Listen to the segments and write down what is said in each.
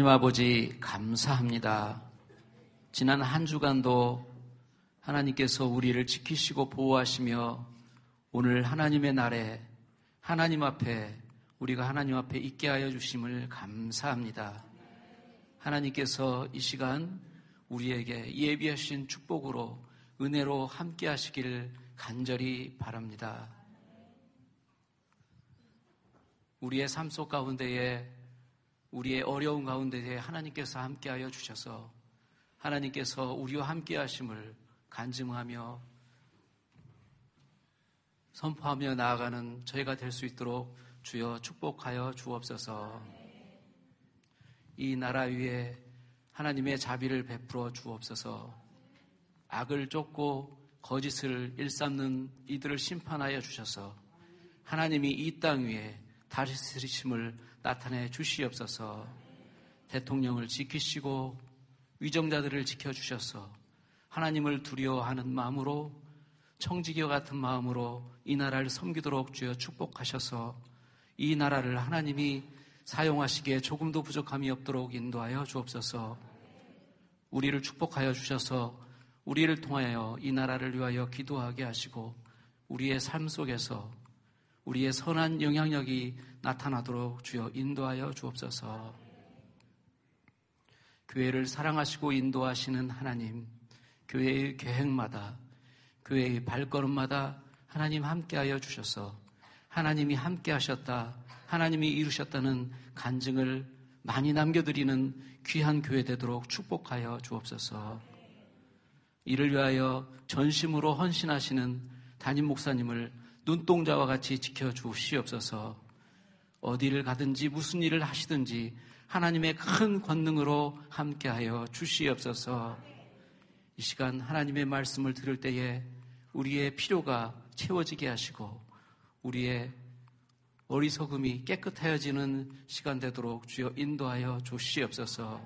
아버지 감사합니다. 지난 한 주간도 하나님께서 우리를 지키시고 보호하시며 오늘 하나님의 날에 하나님 앞에 우리가 하나님 앞에 있게 하여 주심을 감사합니다. 하나님께서 이 시간 우리에게 예비하신 축복으로 은혜로 함께 하시길 간절히 바랍니다. 우리의 삶 속 가운데에 우리의 어려운 가운데에 하나님께서 함께하여 주셔서 하나님께서 우리와 함께 하심을 간증하며 선포하며 나아가는 저희가 될 수 있도록 주여 축복하여 주옵소서. 이 나라 위에 하나님의 자비를 베풀어 주옵소서. 악을 쫓고 거짓을 일삼는 이들을 심판하여 주셔서 하나님이 이 땅 위에 다스리심을 나타내 주시옵소서. 대통령을 지키시고 위정자들을 지켜주셔서 하나님을 두려워하는 마음으로 청지기와 같은 마음으로 이 나라를 섬기도록 주여 축복하셔서 이 나라를 하나님이 사용하시기에 조금도 부족함이 없도록 인도하여 주옵소서. 우리를 축복하여 주셔서 우리를 통하여 이 나라를 위하여 기도하게 하시고 우리의 삶 속에서 우리의 선한 영향력이 나타나도록 주여 인도하여 주옵소서. 교회를 사랑하시고 인도하시는 하나님, 교회의 계획마다, 교회의 발걸음마다 하나님 함께하여 주셔서 하나님이 함께하셨다, 하나님이 이루셨다는 간증을 많이 남겨드리는 귀한 교회 되도록 축복하여 주옵소서. 이를 위하여 전심으로 헌신하시는 담임 목사님을 눈동자와 같이 지켜주시옵소서. 어디를 가든지 무슨 일을 하시든지 하나님의 큰 권능으로 함께하여 주시옵소서. 이 시간 하나님의 말씀을 들을 때에 우리의 필요가 채워지게 하시고 우리의 어리석음이 깨끗하여지는 시간 되도록 주여 인도하여 주시옵소서.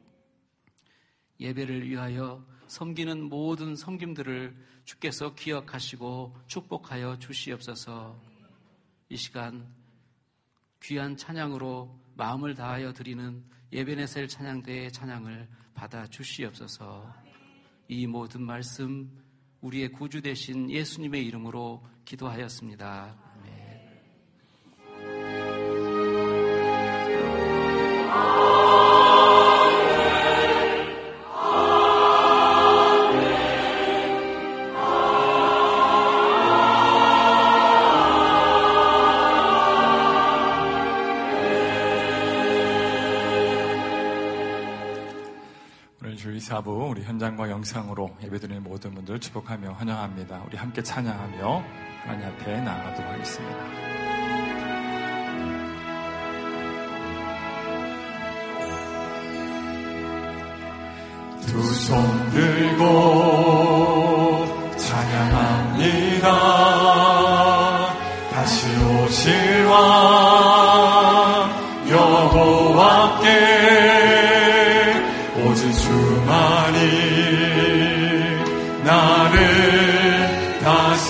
예배를 위하여 섬기는 모든 섬김들을 주께서 기억하시고 축복하여 주시옵소서. 이 시간 귀한 찬양으로 마음을 다하여 드리는 예배네셀 찬양대의 찬양을 받아 주시옵소서. 이 모든 말씀 우리의 구주 되신 예수님의 이름으로 기도하였습니다. 아멘. 주일 4부 우리 현장과 영상으로 예배드리는 모든 분들 축복하며 환영합니다. 우리 함께 찬양하며 하나님 앞에 나아가도록 하겠습니다. 두 손 들고 찬양합니다. 다시 오실 왕 여호와께 오직 주만이 나를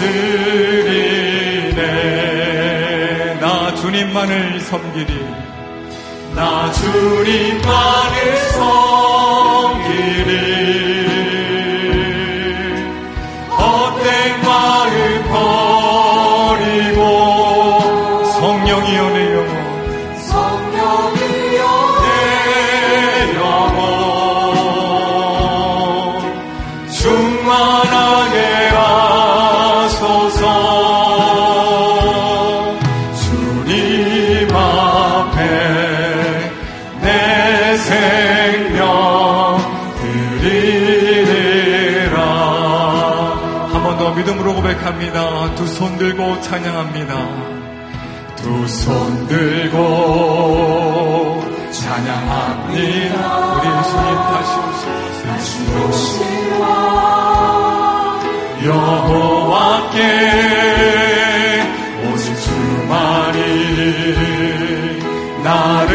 다스리네. 나 주님만을 섬기리. 나 주님만을 섬기리. 헛된 마음 버리고 성령이여 내 영혼 충만하게 하소서. 주님 앞에 내 생명 드리리라. 한 번 더 믿음으로 고백합니다. 두 손 들고 찬양합니다. 두 손 들고 찬양합니다. 우리 예수님 다시 오시옵소서. 여호와께 오직 주만이 나를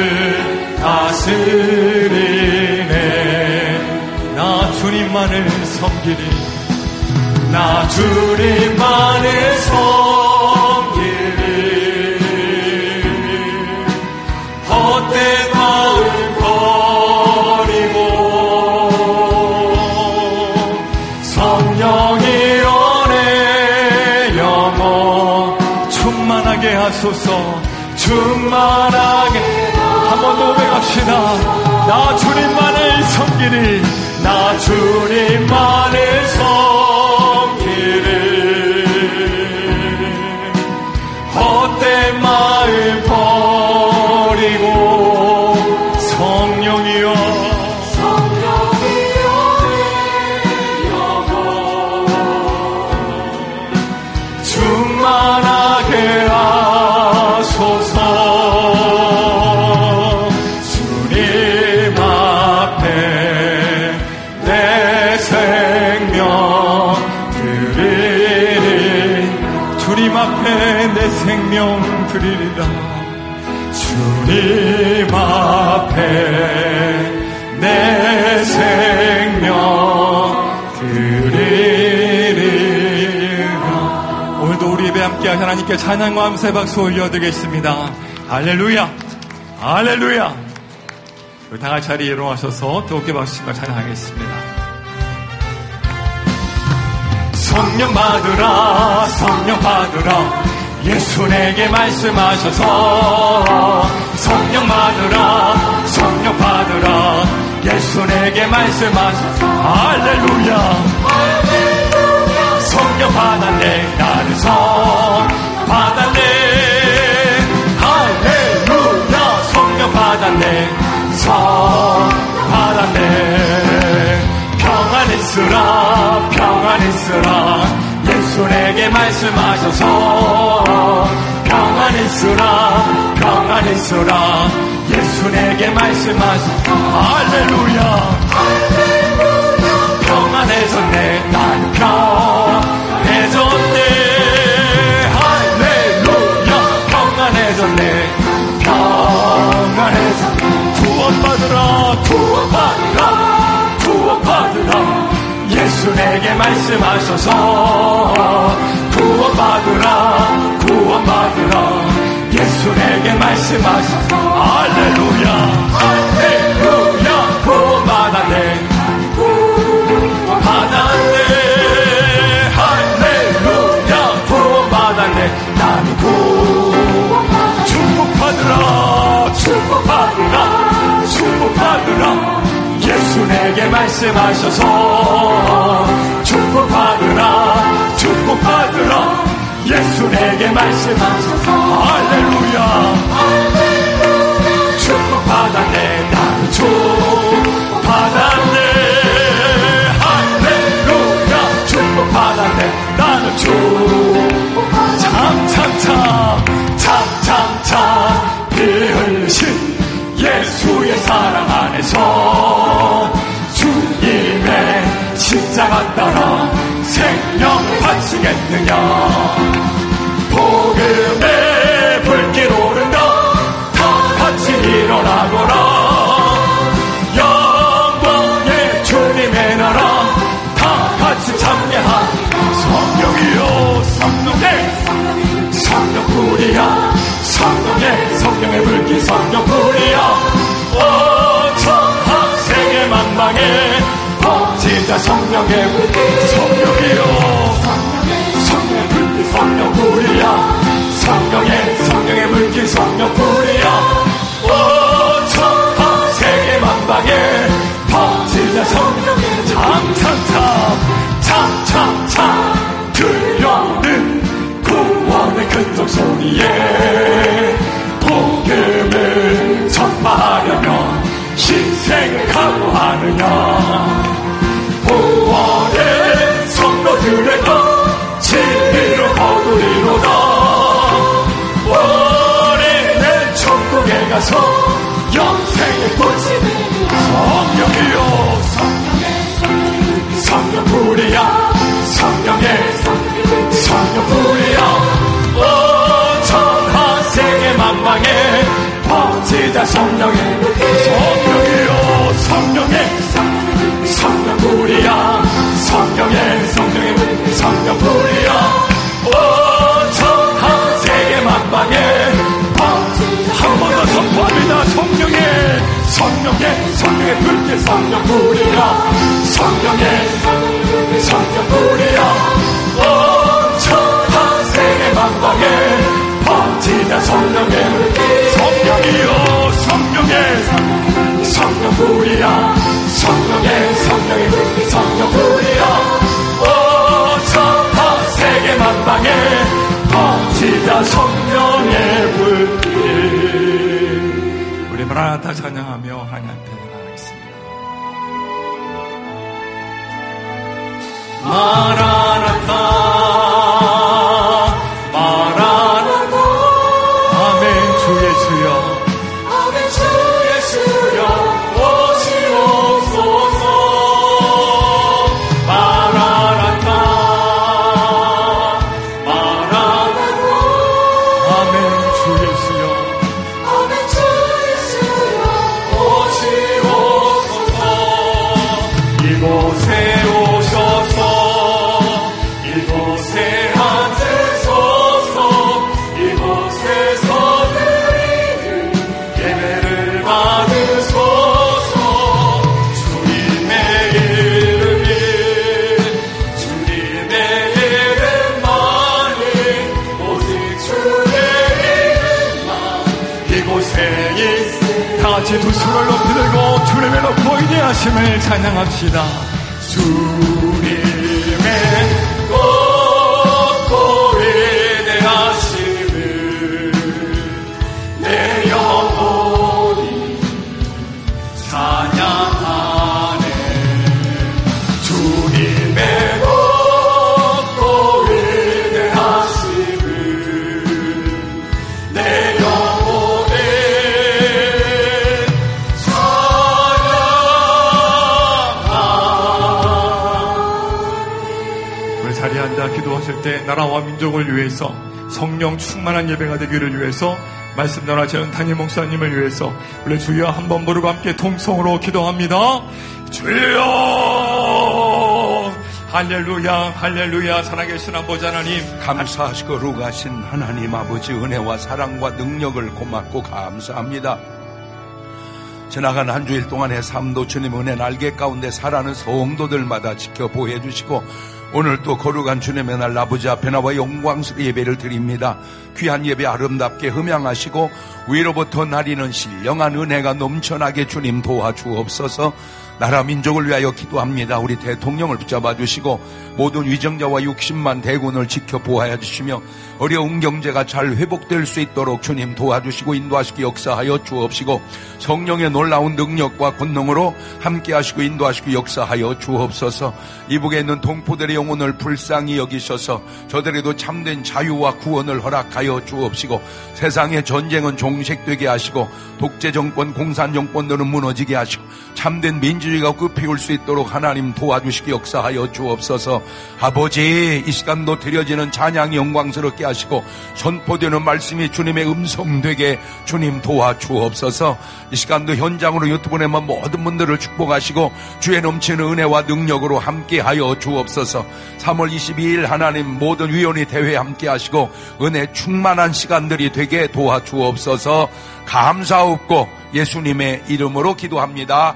다스리네. 나 주님만을 섬기리. 나 주님만을 섬기리. 헛된 마음 성령이 오래 영혼 충만하게 하소서. 충만하게. 한 번 더 고백합시다. 나 주님만을 섬기리. 나 주님만을 섬기리. 헛된 마음 버리고 성령이여 충만하게 하소서. 주님 앞에 내 생명 드리리. 주님 앞에 내 생명 드리리라. 주님 앞에 내 생명 드리리라. 오늘도 우리 예배 함께 하나님께 찬양과 함세 박수 올려드리겠습니다. 할렐루야, 할렐루야. 우리 다 같이 자리에 일어나셔서 뜨겁게 박수치며 찬양하겠습니다. 성령 받으라, 성령 받으라. 예수 내게 말씀하셔서. 성령 받으라, 성령 받으라. 예수 내게 말씀하셔서. 할렐루야, 할렐루야. 성령 받았네, 나는 성 받았네. 할렐루야. 성령 받았네, 성 받았네. 평안 있으라, 평안 있으라. 예수 내게 말씀하셔서. 평안 있으라, 평안 있으라. 예수 내게 말씀하셔서. 할렐루야, 할렐루야. 평안해졌네, 난 평안해졌네. 할렐루야. 평안해졌네, 평안해졌네. 구원받으라, 구원받으라. 구원받으라. 예수 내게 말씀하셔서. 구원받으라, 구원받으라. 예수 내게 말씀하셔서. 할렐루야, 할렐루야. 구원받았네, 구원받았네. 할렐루야. 구원받았네, 나는 구원받았네. 축복받으라, 축복받으라. 축복받으라. 예수 내게 말씀하셔서. 축복받으라, 축복받으라. 예수 내게 말씀하셔서. 할렐루야, 할렐루야. 축복받았네, 나는 축복받았네. 할렐루야. 축복받았네, 나는 축복받았네. 참참참 피 흘리신 예수의 사랑 안에서 주님의 십자가 따라 생명을 바치겠느냐. 복음의 불길 오른다. 다 같이 일어나거라. 영광의 주님의 나라 다 같이 참여하. 성령이여, 성령의 성령불이야. 성령의 불길 성령불이야. 오천하 세계 만방에 퍼지자 성령의 불길. 성령이여, 성령의 불길 성령불이야. 성령의 불길 성령불이야. 오천하 세계 만방에 퍼지자 성령의. 참참참 들려오는 구원의 큰 소리에 복음을 전파하려면 희생을 각오하느냐. 구원의 성도들에게 진리로 거두리로다. 우리는 천국에 가서 영생의 꽃이 되리라. 성령이여, 성령불이야. 성령불이야. 오천하 세계 만방에 퍼지자 성령의. 성령이여, 성령불이야. 성령불이야. 오천하 세계 만방에 한 번 더 선포합니다. 성령의 불길 성령불이야. 성령의 성령불이야 성령의 불이 성령불이야 오천하 세계 만방에 번지자 성령의 불길. 우리 마라나타 찬양하며 하나님 앞에 나가겠습니다. 마라나타 마라나타 아멘 주 예수여 아멘 주 예수여 오시옵소서 마라나타 마라나타 아멘 주 예수여 아멘 주 예수여 오시옵소서 이곳에 오셔서 이곳에 앉으소서 이곳에서 드리는 예배를 받으소서 주님의 이름만이 오직 주의 이름만 이곳에 다 같이 두 손을 높이 들고 주님의 높고 위대하심을 찬양합시다. 주님의 높고 위대하심을 내 영혼이 찬양하네. 주님의 높고 위대하심을 내 영혼이 자리에 앉아 기도하실 때 나라와 민족을 위해서 성령 충만한 예배가 되기를 위해서 말씀 전하시는 담임 목사님을 위해서 우리 주여 한번 부르고 함께 통성으로 기도합니다. 주여 할렐루야 할렐루야. 살아계신 아버지 하나님 감사하시고 거룩하신 하나님 아버지 은혜와 사랑과 능력을 고맙고 감사합니다. 지나간 한 주일 동안의 삶도 주님 은혜 날개 가운데 살아가는 성도들마다 지켜보해 주시고 오늘 또 거룩한 주님의 날 아버지 앞에 나와 영광스러운 예배를 드립니다. 귀한 예배 아름답게 흠양하시고 위로부터 나리는 신령한 은혜가 넘쳐나게 주님 도와주옵소서. 나라 민족을 위하여 기도합니다. 우리 대통령을 붙잡아 주시고 모든 위정자와 60만 대군을 지켜보아야 주시며 어려운 경제가 잘 회복될 수 있도록 주님 도와주시고 인도하시고 역사하여 주옵시고 성령의 놀라운 능력과 권능으로 함께하시고 인도하시고 역사하여 주옵소서. 이북에 있는 동포들의 영혼을 불쌍히 여기셔서 저들에도 참된 자유와 구원을 허락하여 주옵시고 세상의 전쟁은 종식되게 하시고 독재 정권 공산 정권들은 무너지게 하시고 참된 민주주의가 끝피울 수 있도록 하나님 도와주시기 역사하여 주옵소서. 아버지 이 시간도 드려지는 찬양이 영광스럽게 하시고 선포되는 말씀이 주님의 음성 되게 주님 도와주옵소서. 이 시간도 현장으로 유튜브 내만 모든 분들을 축복하시고 주의 넘치는 은혜와 능력으로 함께하여 주옵소서. 3월 22일 하나님 모든 위원회 대회 함께하시고 은혜 충만한 시간들이 되게 도와주옵소서. 감사옵고 예수님의 이름으로 기도합니다.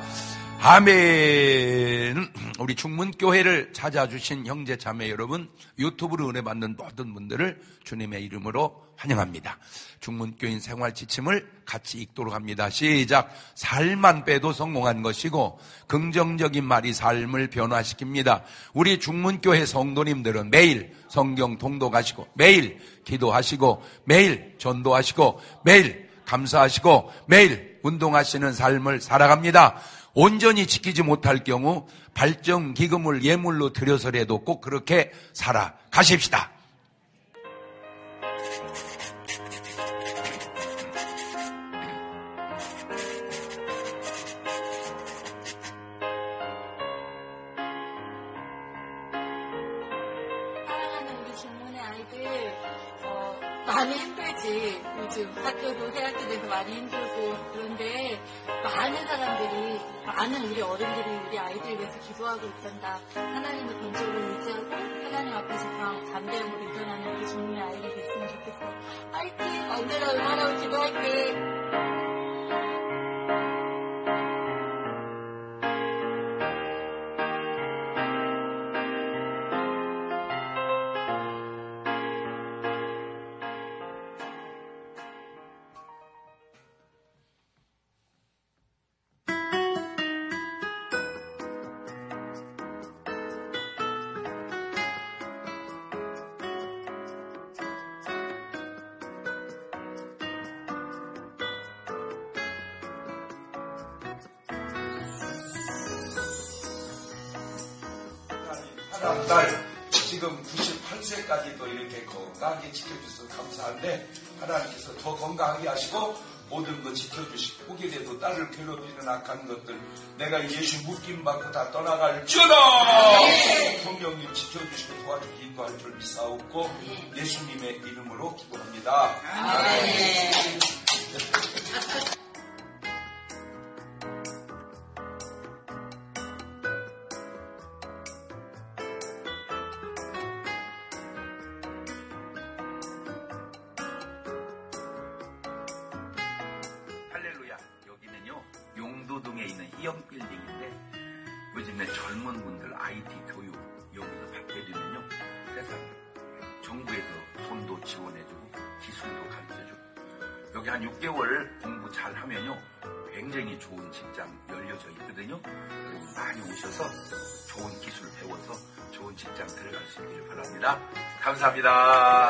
아멘. 우리 중문교회를 찾아주신 형제 자매 여러분, 유튜브로 은혜 받는 모든 분들을 주님의 이름으로 환영합니다. 중문교인 생활 지침을 같이 읽도록 합니다. 시작. 살만 빼도 성공한 것이고 긍정적인 말이 삶을 변화시킵니다. 우리 중문교회 성도님들은 매일 성경 통독하시고 매일 기도하시고 매일 전도하시고 매일 감사하시고 매일 운동하시는 삶을 살아갑니다. 온전히 지키지 못할 경우 발정기금을 예물로 드려서라도 꼭 그렇게 살아가십시다. 사랑하는 우리 중문의 아이들 많이 힘들지. 요즘 학교도 새학기 돼서 많이 힘들고 그런데 많은 우리 어른들이 우리 아이들 위해서 기도하고 있단다. 하나님을 본적으로 의지하고 하나님 앞에서 담대함으로 일어나는 우리 중문의 아이들이 됐으면 좋겠어. 화이팅! 언제나 응원하고 기도할게. 사랑 딸 지금 98세까지도 이렇게 건강하게 지켜주셔서 감사한데 하나님께서 더 건강하게 하시고 모든 거 지켜주시고 혹이라도 딸을 괴롭히는 악한 것들 내가 예수 묶임 받고 다 떠나갈지어다. 성령님 지켜주시고 도와주기 인도할 줄 믿사옵고 예수님의 이름으로 기도합니다. 아멘. 용도동에 있는 희영 빌딩인데 요즘에 젊은 분들 IT 교육 여기서 받게 되면요 세상 정부에서 돈도 지원해주고 기술도 가르쳐주고 여기 한 6개월 공부 잘 하면요 굉장히 좋은 직장 열려져 있거든요. 여러분 많이 오셔서 좋은 기술 배워서 좋은 직장 들어갈 수 있기를 바랍니다. 감사합니다.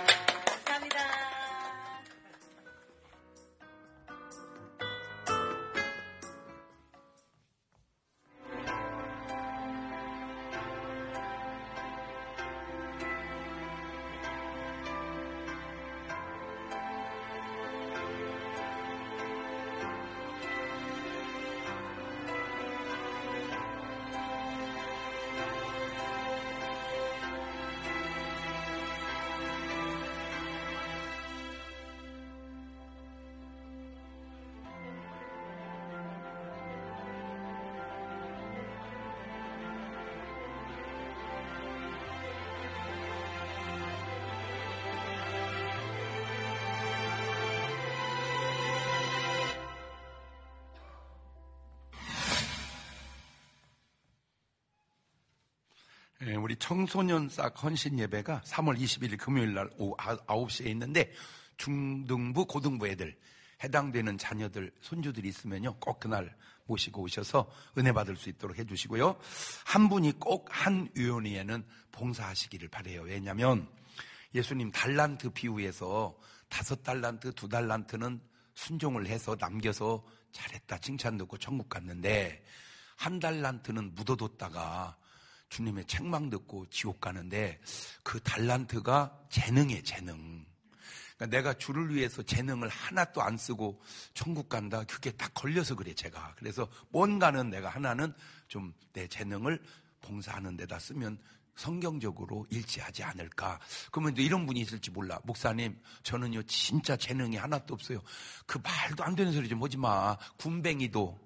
우리 청소년 싹 헌신 예배가 3월 21일 금요일 날 오후 9시에 있는데 중등부, 고등부 애들 해당되는 자녀들, 손주들이 있으면요 꼭 그날 모시고 오셔서 은혜 받을 수 있도록 해주시고요. 한 분이 꼭 한 위원회에는 봉사하시기를 바라요. 왜냐하면 예수님 달란트 비유에서 5달란트, 2달란트는 순종을 해서 남겨서 잘했다 칭찬 듣고 천국 갔는데 1달란트는 묻어뒀다가 주님의 책망 듣고 지옥 가는데 그 달란트가 재능이에요. 재능. 그러니까 내가 주를 위해서 재능을 하나도 안 쓰고 천국 간다. 그게 딱 걸려서 그래 제가. 그래서 뭔가는 내가 하나는 좀 내 재능을 봉사하는 데다 쓰면 성경적으로 일치하지 않을까. 그러면 이런 분이 있을지 몰라. 목사님 저는요 진짜 재능이 하나도 없어요. 그 말도 안 되는 소리 좀 하지 마. 군뱅이도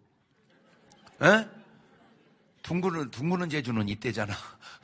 에? 둥그는 재주는 이때잖아.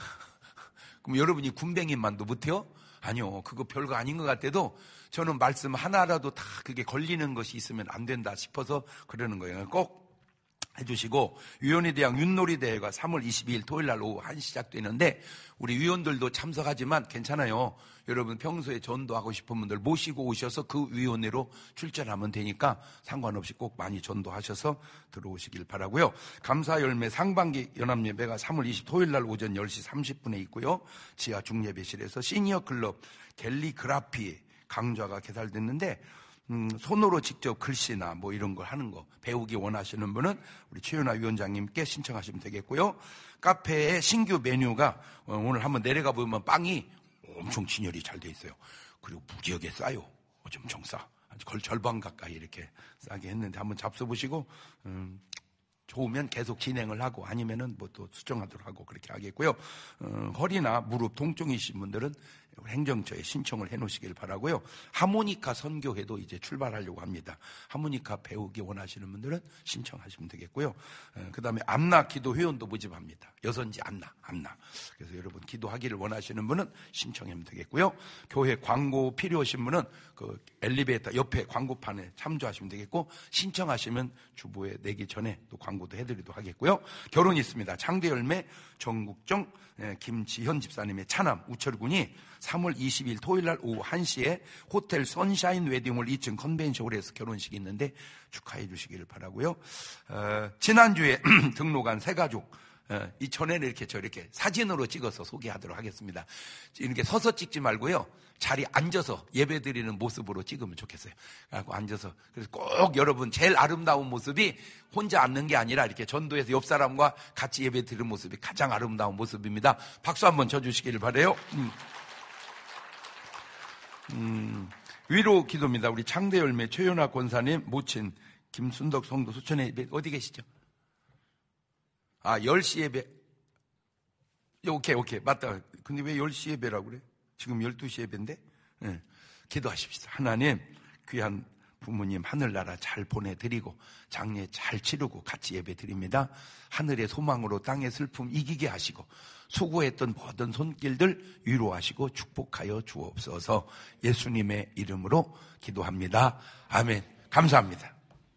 그럼 여러분이 군뱅이만도 못해요? 아니요. 그거 별거 아닌 것 같아도 저는 말씀 하나라도 다 그게 걸리는 것이 있으면 안 된다 싶어서 그러는 거예요. 꼭 해주시고 위원에 대한 윷놀이 대회가 3월 22일 토요일 날 오후 1시 시작되는데 우리 위원들도 참석하지만 괜찮아요. 여러분 평소에 전도하고 싶은 분들 모시고 오셔서 그 위원회로 출전하면 되니까 상관없이 꼭 많이 전도하셔서 들어오시길 바라고요. 감사 열매 상반기 연합예배가 3월 20일 토요일 날 오전 10시 30분에 있고요. 지하 중예배실에서 시니어 클럽 갤리그라피 강좌가 개설됐는데 손으로 직접 글씨나 뭐 이런 걸 하는 거 배우기 원하시는 분은 우리 최윤아 위원장님께 신청하시면 되겠고요. 카페에 신규 메뉴가 오늘 한번 내려가 보면 빵이 엄청 진열이 잘 돼 있어요. 그리고 무지하게 싸요. 엄청 싸. 거의 절반 가까이 이렇게 싸게 했는데 한번 잡숴보시고 좋으면 계속 진행을 하고 아니면은 뭐 또 수정하도록 하고 그렇게 하겠고요. 허리나 무릎 통증이신 분들은 행정처에 신청을 해놓으시길 바라고요. 하모니카 선교회도 이제 출발하려고 합니다. 하모니카 배우기 원하시는 분들은 신청하시면 되겠고요. 그 다음에 암나 기도 회원도 모집합니다. 여선지 암나. 그래서 여러분 기도하기를 원하시는 분은 신청하면 되겠고요. 교회 광고 필요하신 분은 그 엘리베이터 옆에 광고판에 참조하시면 되겠고 신청하시면 주보에 내기 전에 또 광고도 해드리도록 하겠고요. 결혼이 있습니다. 창대열매 정국정 김지현 집사님의 차남 우철군이 3월 20일 토요일 날 오후 1시에 호텔 선샤인 웨딩홀 2층 컨벤션홀에서 결혼식이 있는데 축하해 주시기를 바라고요. 지난주에 등록한 새 가족 전에는 이렇게 사진으로 찍어서 소개하도록 하겠습니다. 이렇게 서서 찍지 말고요. 자리 앉아서 예배 드리는 모습으로 찍으면 좋겠어요. 그래서 앉아서. 그래서 꼭 여러분 제일 아름다운 모습이 혼자 앉는 게 아니라 이렇게 전도해서 옆 사람과 같이 예배 드리는 모습이 가장 아름다운 모습입니다. 박수 한번 쳐주시기를 바라요. 위로 기도입니다. 우리 창대열매 최연아 권사님 모친 김순덕 성도 수천의 예배 어디 계시죠? 10시 예배. 오케이. 맞다. 근데 왜 10시 예배라고 그래? 지금 12시 예배인데? 네. 기도하십시다. 하나님, 귀한 부모님 하늘나라 잘 보내드리고 장례 잘 치르고 같이 예배 드립니다. 하늘의 소망으로 땅의 슬픔 이기게 하시고 수고했던 모든 손길들 위로하시고 축복하여 주옵소서. 예수님의 이름으로 기도합니다. 아멘. 감사합니다.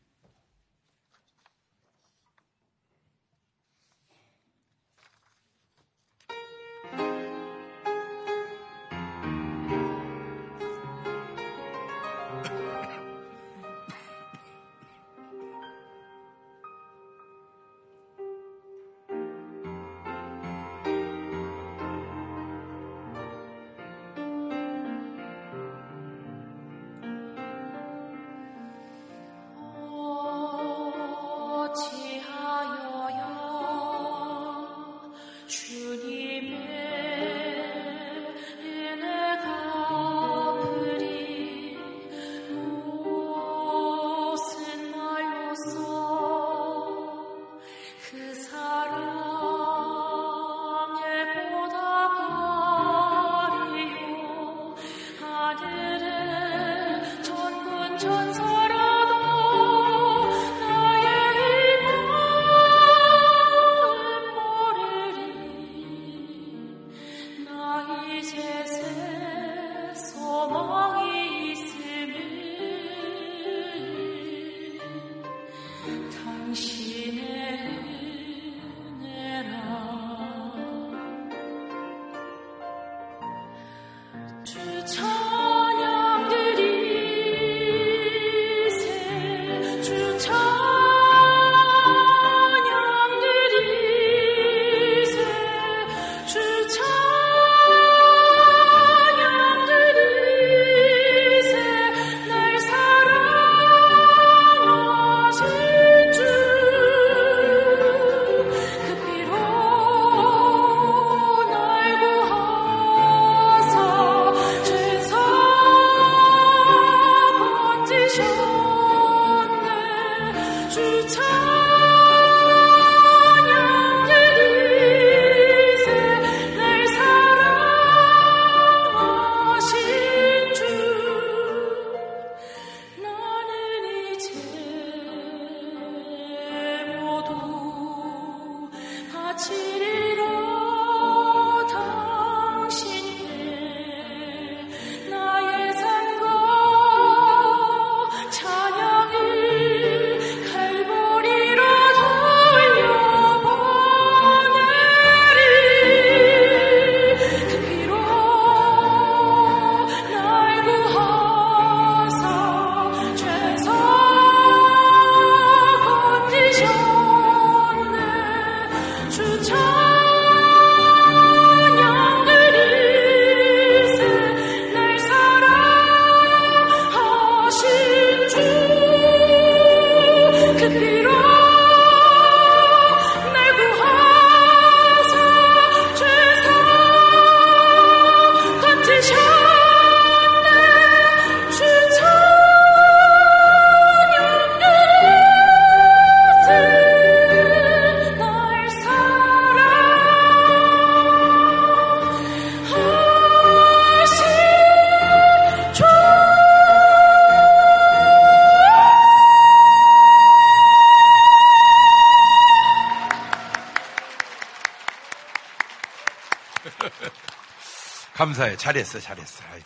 감사해. 잘했어. 아이고,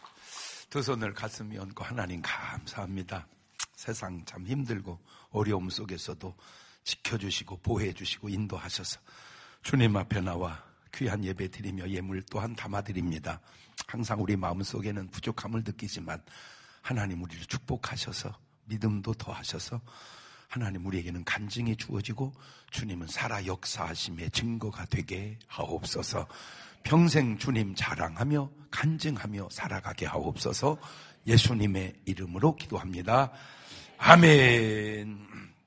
두 손을 가슴에 얹고 하나님 감사합니다. 세상 참 힘들고 어려움 속에서도 지켜주시고 보호해주시고 인도하셔서 주님 앞에 나와 귀한 예배 드리며 예물 또한 담아드립니다. 항상 우리 마음속에는 부족함을 느끼지만 하나님 우리를 축복하셔서 믿음도 더하셔서 하나님 우리에게는 간증이 주어지고 주님은 살아 역사하심의 증거가 되게 하옵소서. 평생 주님 자랑하며 간증하며 살아가게 하옵소서. 예수님의 이름으로 기도합니다. 아멘.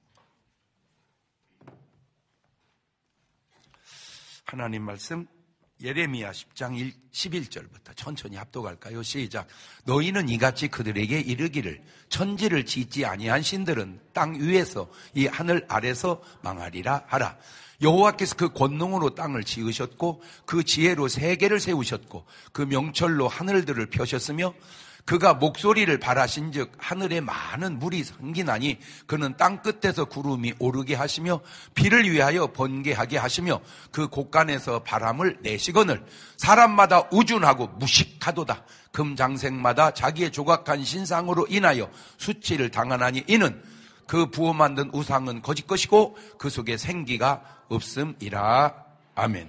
하나님 말씀 예레미야 10장 11절부터 천천히 합독할까요? 시작. 너희는 이같이 그들에게 이르기를 천지를 짓지 아니한 신들은 땅 위에서 이 하늘 아래서 망하리라 하라. 여호와께서 그 권능으로 땅을 지으셨고 그 지혜로 세계를 세우셨고 그 명철로 하늘들을 펴셨으며 그가 목소리를 발하신즉 하늘에 많은 물이 생기나니 그는 땅 끝에서 구름이 오르게 하시며 비를 위하여 번개하게 하시며 그 곳간에서 바람을 내시거늘 사람마다 우준하고 무식하도다. 금장색마다 자기의 조각한 신상으로 인하여 수치를 당하나니 이는 그 부어 만든 우상은 거짓 것이고 그 속에 생기가 없음이라. 아멘.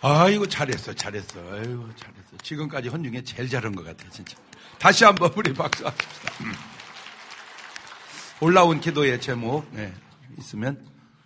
아이고, 잘했어. 아이고, 잘했어. 지금까지 헌 중에 제일 잘한 것 같아, 진짜. 다시 한번 우리 박수 합시다. 올라온 기도의 제목, 있으면.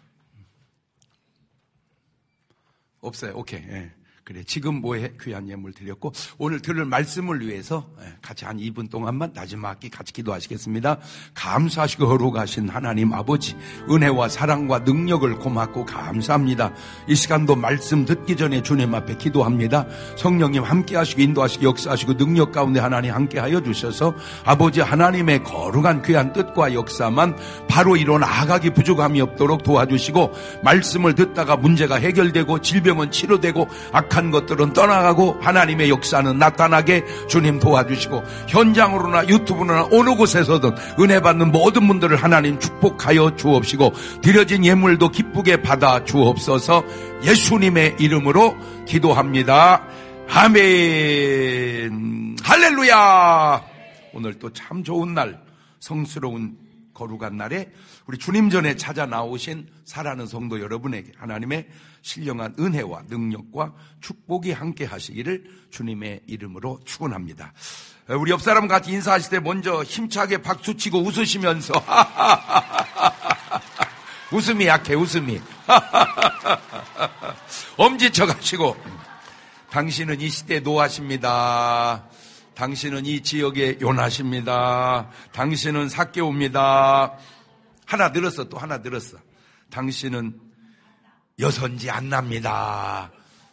없어요. 오케이. 그래. 지금 뭐해? 귀한 예물 드렸고, 오늘 들을 말씀을 위해서 같이 한 2분 동안만 나지막히 같이 기도하시겠습니다. 감사하시고 거룩하신 하나님 아버지, 은혜와 사랑과 능력을 고맙고 감사합니다. 이 시간도 말씀 듣기 전에 주님 앞에 기도합니다. 성령님 함께 하시고 인도하시고 역사하시고 능력 가운데 하나님 함께 하여 주셔서 아버지 하나님의 거룩한 귀한 뜻과 역사만 바로 이뤄 나아가기 부족함이 없도록 도와주시고, 말씀을 듣다가 문제가 해결되고 질병은 치료되고 악한 것들은 떠나가고 하나님의 역사는 나타나게 주님 도와주시고, 현장으로나 유튜브나 어느 곳에서든 은혜 받는 모든 분들을 하나님 축복하여 주옵시고, 드려진 예물도 기쁘게 받아 주옵소서. 예수님의 이름으로 기도합니다. 아멘. 할렐루야. 오늘 또 참 좋은 날, 성스러운 거룩한 날에 우리 주님 전에 찾아 나오신 사랑하는 성도 여러분에게 하나님의 신령한 은혜와 능력과 축복이 함께 하시기를 주님의 이름으로 축원합니다. 우리 옆 사람 같이 인사하실 때 먼저 힘차게 박수치고 웃으시면서 웃음이 약해, 웃음이. 엄지쳐 가시고, 당신은 이 시대 노하십니다. 당신은 이 지역의 요나십니다. 당신은 삭개오입니다. 하나 늘었어, 또 하나 늘었어. 당신은 여선지 안 납니다.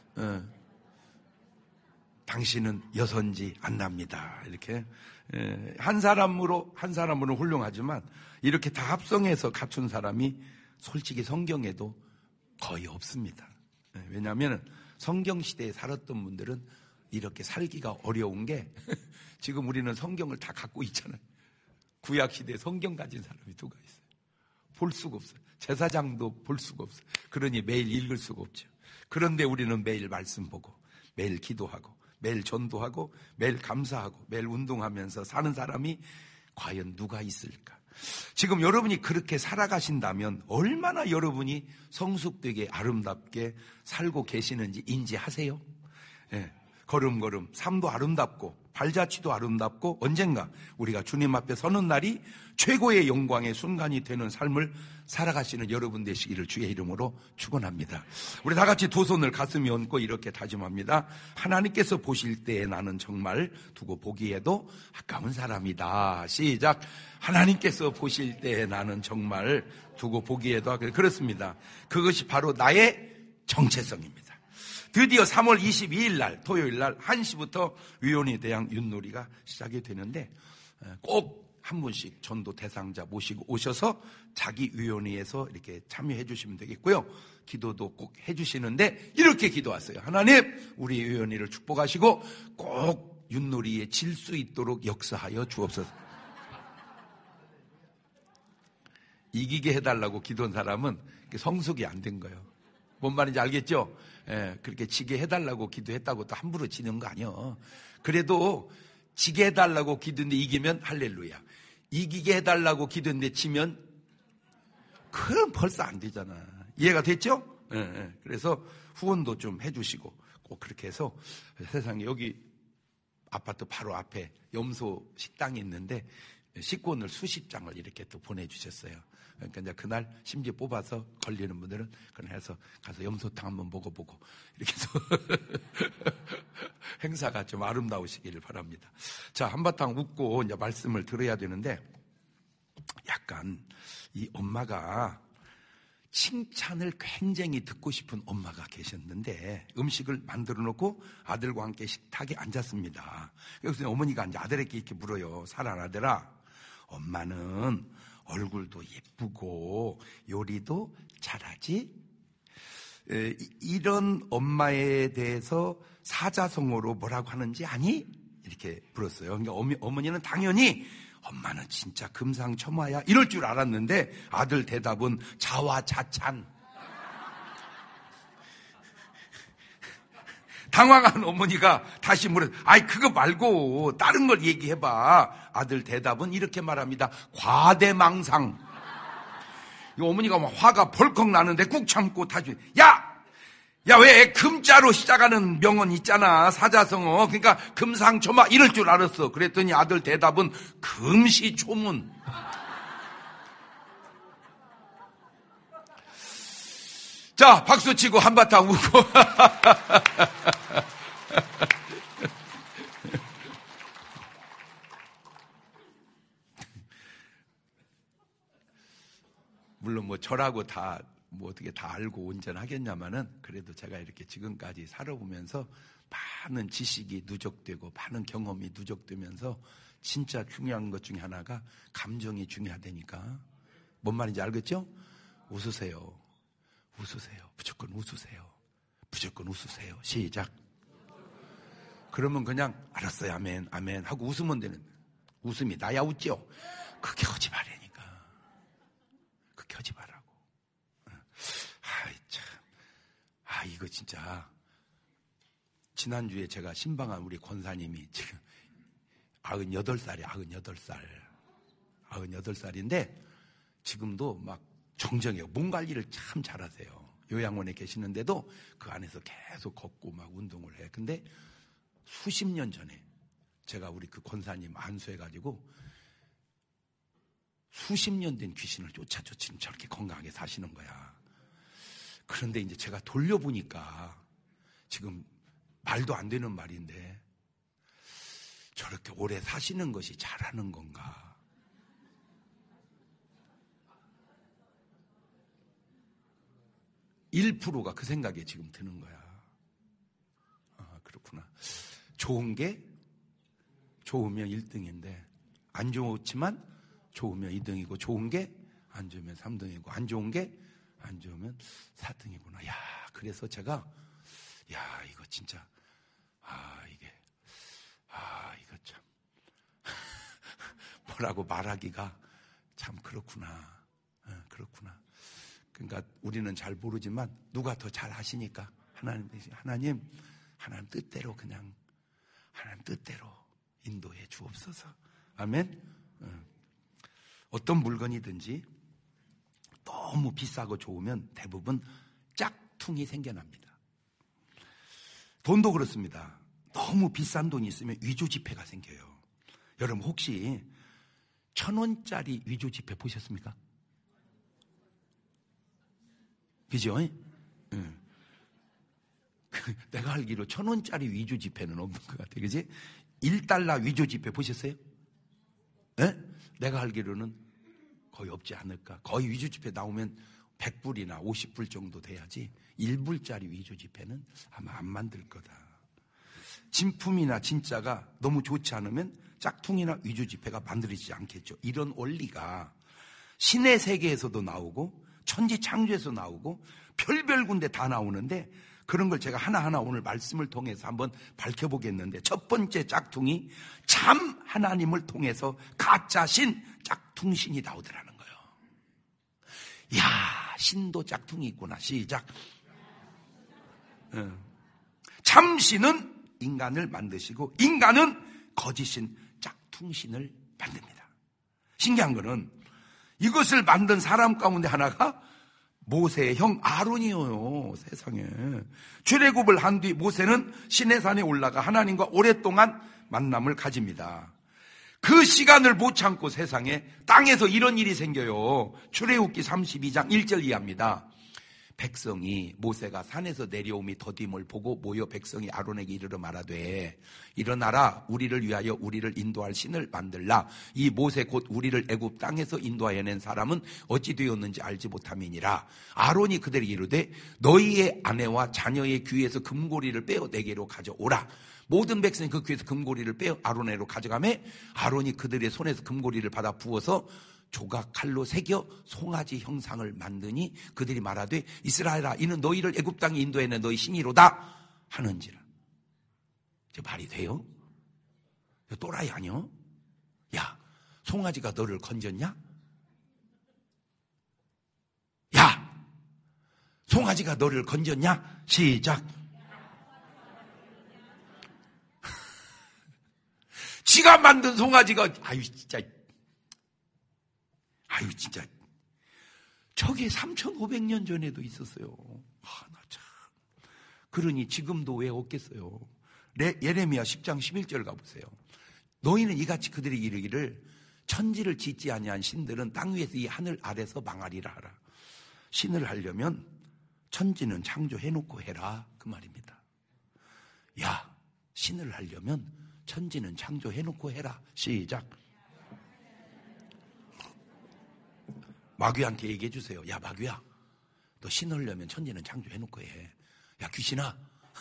당신은 여선지 안 납니다. 이렇게 한 사람으로 훌륭하지만 이렇게 다 합성해서 갖춘 사람이 솔직히 성경에도 거의 없습니다. 왜냐하면 성경 시대에 살았던 분들은 이렇게 살기가 어려운 게 지금 우리는 성경을 다 갖고 있잖아요. 구약 시대에 성경 가진 사람이 누가 있어요? 볼 수가 없어요. 제사장도 볼 수가 없어요. 그러니 매일 읽을 수가 없죠. 그런데 우리는 매일 말씀 보고, 매일 기도하고, 매일 전도하고, 매일 감사하고, 매일 운동하면서 사는 사람이 과연 누가 있을까? 지금 여러분이 그렇게 살아가신다면 얼마나 여러분이 성숙되게 아름답게 살고 계시는지 인지하세요? 걸음걸음 삶도 아름답고 발자취도 아름답고, 언젠가 우리가 주님 앞에 서는 날이 최고의 영광의 순간이 되는 삶을 살아가시는 여러분 되시기를 주의 이름으로 축원합니다. 우리 다 같이 두 손을 가슴에 얹고 이렇게 다짐합니다. 하나님께서 보실 때에 나는 정말 두고 보기에도 아까운 사람이다. 시작. 하나님께서 보실 때에 나는 정말 두고 보기에도 그렇습니다. 그것이 바로 나의 정체성입니다. 드디어 3월 22일 날 토요일 날 1시부터 위원에 대한 윷놀이가 시작이 되는데, 꼭 한 분씩 전도 대상자 모시고 오셔서 자기 위원회에서 이렇게 참여해 주시면 되겠고요. 기도도 꼭 해주시는데 이렇게 기도하세요. 하나님, 우리 위원회를 축복하시고 꼭 윷놀이에 질 수 있도록 역사하여 주옵소서. 이기게 해달라고 기도한 사람은 성숙이 안 된 거예요. 뭔 말인지 알겠죠? 그렇게 지게 해달라고 기도했다고 또 함부로 지는 거 아니에요. 그래도 지게 해달라고 기도했는데 이기면 할렐루야. 이기게 해달라고 기도했는데 지면 그럼 벌써 안 되잖아. 이해가 됐죠? 그래서 후원도 좀 해주시고 꼭 그렇게 해서 세상에 여기 아파트 바로 앞에 염소 식당이 있는데 식권을 수십 장을 이렇게 또 보내주셨어요. 그러니까 이제 그날 심지어 뽑아서 걸리는 분들은 그날 해서 가서 염소탕 한번 먹어보고 이렇게 해서 행사가 좀 아름다우시기를 바랍니다. 자, 한바탕 웃고 이제 말씀을 들어야 되는데, 약간 이 엄마가 칭찬을 굉장히 듣고 싶은 엄마가 계셨는데 음식을 만들어 놓고 아들과 함께 식탁에 앉았습니다. 그래서 어머니가 이제 아들에게 이렇게 물어요. 사랑하는 아들아, 엄마는 얼굴도 예쁘고 요리도 잘하지? 이런 엄마에 대해서 사자성어로 뭐라고 하는지 아니? 이렇게 물었어요. 그러니까 어머니는 당연히 엄마는 진짜 금상첨화야 이럴 줄 알았는데 아들 대답은 자화자찬. 당황한 어머니가 다시 물었어요. 아이, 그거 말고 다른 걸 얘기해봐. 아들 대답은 이렇게 말합니다. 과대망상. 어머니가 막 화가 벌컥 나는데 꾹 참고 다시, 야! 야, 왜 금자로 시작하는 명언 있잖아. 사자성어. 그러니까 금상첨화 이럴 줄 알았어. 그랬더니 아들 대답은 금시초문. 자, 박수 치고 한바탕 웃고. 물론 뭐 저라고 다 뭐 어떻게 다 알고 운전하겠냐마는 그래도 제가 이렇게 지금까지 살아보면서 많은 지식이 누적되고 많은 경험이 누적되면서 진짜 중요한 것 중에 하나가 감정이 중요하다니까. 뭔 말인지 알겠죠? 웃으세요. 웃으세요. 무조건 웃으세요. 무조건 웃으세요. 시작. 그러면 그냥 알았어요. 아멘, 아멘 하고 웃으면 되는. 웃음이 나야 웃죠? 그게 거짓말이니까. 그게 거짓말하고. 아이 참. 아 이거 진짜. 지난주에 제가 신방한 우리 권사님이 지금 98살이에요. 98살인데 지금도 막 정정해요. 몸 관리를 참 잘하세요. 요양원에 계시는데도 그 안에서 계속 걷고 막 운동을 해. 근데 수십 년 전에 제가 우리 그 권사님 안수해가지고 수십 년 된 귀신을 쫓아줘 지금 저렇게 건강하게 사시는 거야. 그런데 이제 제가 돌려보니까 지금 말도 안 되는 말인데 저렇게 오래 사시는 것이 잘하는 건가? (1%가) 그 생각에 지금 드는 거야. 아, 그렇구나. 좋은 게 좋으면 1등인데 안 좋지만 좋으면 2등이고 좋은 게 안 좋으면 3등이고 안 좋은 게 안 좋으면 4등이구나. 야, 그래서 제가 야, 이거 진짜 이거 참 뭐라고 말하기가 참 그렇구나. 그렇구나. 그러니까 우리는 잘 모르지만 누가 더 잘 하시니까 하나님 뜻대로 그냥 하나님 뜻대로 인도해 주옵소서. 아멘. 어떤 물건이든지 너무 비싸고 좋으면 대부분 짝퉁이 생겨납니다. 돈도 그렇습니다. 너무 비싼 돈이 있으면 위조지폐가 생겨요. 여러분 혹시 1,000원짜리 위조지폐 보셨습니까? 그죠? 내가 알기로 1,000원짜리 위조지폐는 없는 것 같아요. 그지? 1달러 위조지폐 보셨어요? 네? 내가 알기로는 거의 없지 않을까. 거의 위조지폐 나오면 100불이나 50불 정도 돼야지 1불짜리 위조지폐는 아마 안 만들 거다. 진품이나 진짜가 너무 좋지 않으면 짝퉁이나 위조지폐가 만들어지지 않겠죠. 이런 원리가 신의 세계에서도 나오고 천지창조에서 나오고 별별 군데 다 나오는데 그런 걸 제가 하나하나 오늘 말씀을 통해서 한번 밝혀보겠는데 첫 번째 짝퉁이 참 하나님을 통해서 가짜신 짝퉁신이 나오더라는 거예요. 야, 신도 짝퉁이 있구나. 시작. 참신은 인간을 만드시고 인간은 거짓신 짝퉁신을 만듭니다. 신기한 거는 이것을 만든 사람 가운데 하나가 모세의 형 아론이에요. 세상에. 출애굽을 한 뒤 모세는 시내산에 올라가 하나님과 오랫동안 만남을 가집니다. 그 시간을 못 참고 세상에 땅에서 이런 일이 생겨요. 출애굽기 32장 1절 이하입니다. 백성이 모세가 산에서 내려옴이 더딤을 보고 모여 백성이 아론에게 이르러 말하되 일어나라 우리를 위하여 우리를 인도할 신을 만들라. 이 모세 곧 우리를 애굽 땅에서 인도하여 낸 사람은 어찌 되었는지 알지 못함이니라. 아론이 그들에게 이르되 너희의 아내와 자녀의 귀에서 금고리를 빼어 내게로 가져오라. 모든 백성이 그 귀에서 금고리를 빼어 아론에게로 가져가매 아론이 그들의 손에서 금고리를 받아 부어서 조각 칼로 새겨 송아지 형상을 만드니 그들이 말하되 이스라엘아 이는 너희를 애굽 땅에 인도해낸 너희 신이로다 하는지라. 저 말이 돼요? 또라이 아니요? 야, 송아지가 너를 건졌냐? 야, 송아지가 너를 건졌냐? 시작. 지가 만든 송아지가 아유 진짜 저게 3,500년 전에도 있었어요. 나 참 그러니 지금도 왜 없겠어요? 예레미야 10장 11절 가보세요. 너희는 이같이 그들이 이르기를 천지를 짓지 아니한 신들은 땅 위에서 이 하늘 아래서 망하리라 하라. 신을 하려면 천지는 창조해놓고 해라, 그 말입니다. 야, 신을 하려면 천지는 창조해놓고 해라. 시작. 마귀한테 얘기해 주세요. 야, 마귀야, 너 신 하려면 천지는 창조해놓고 해. 야, 귀신아,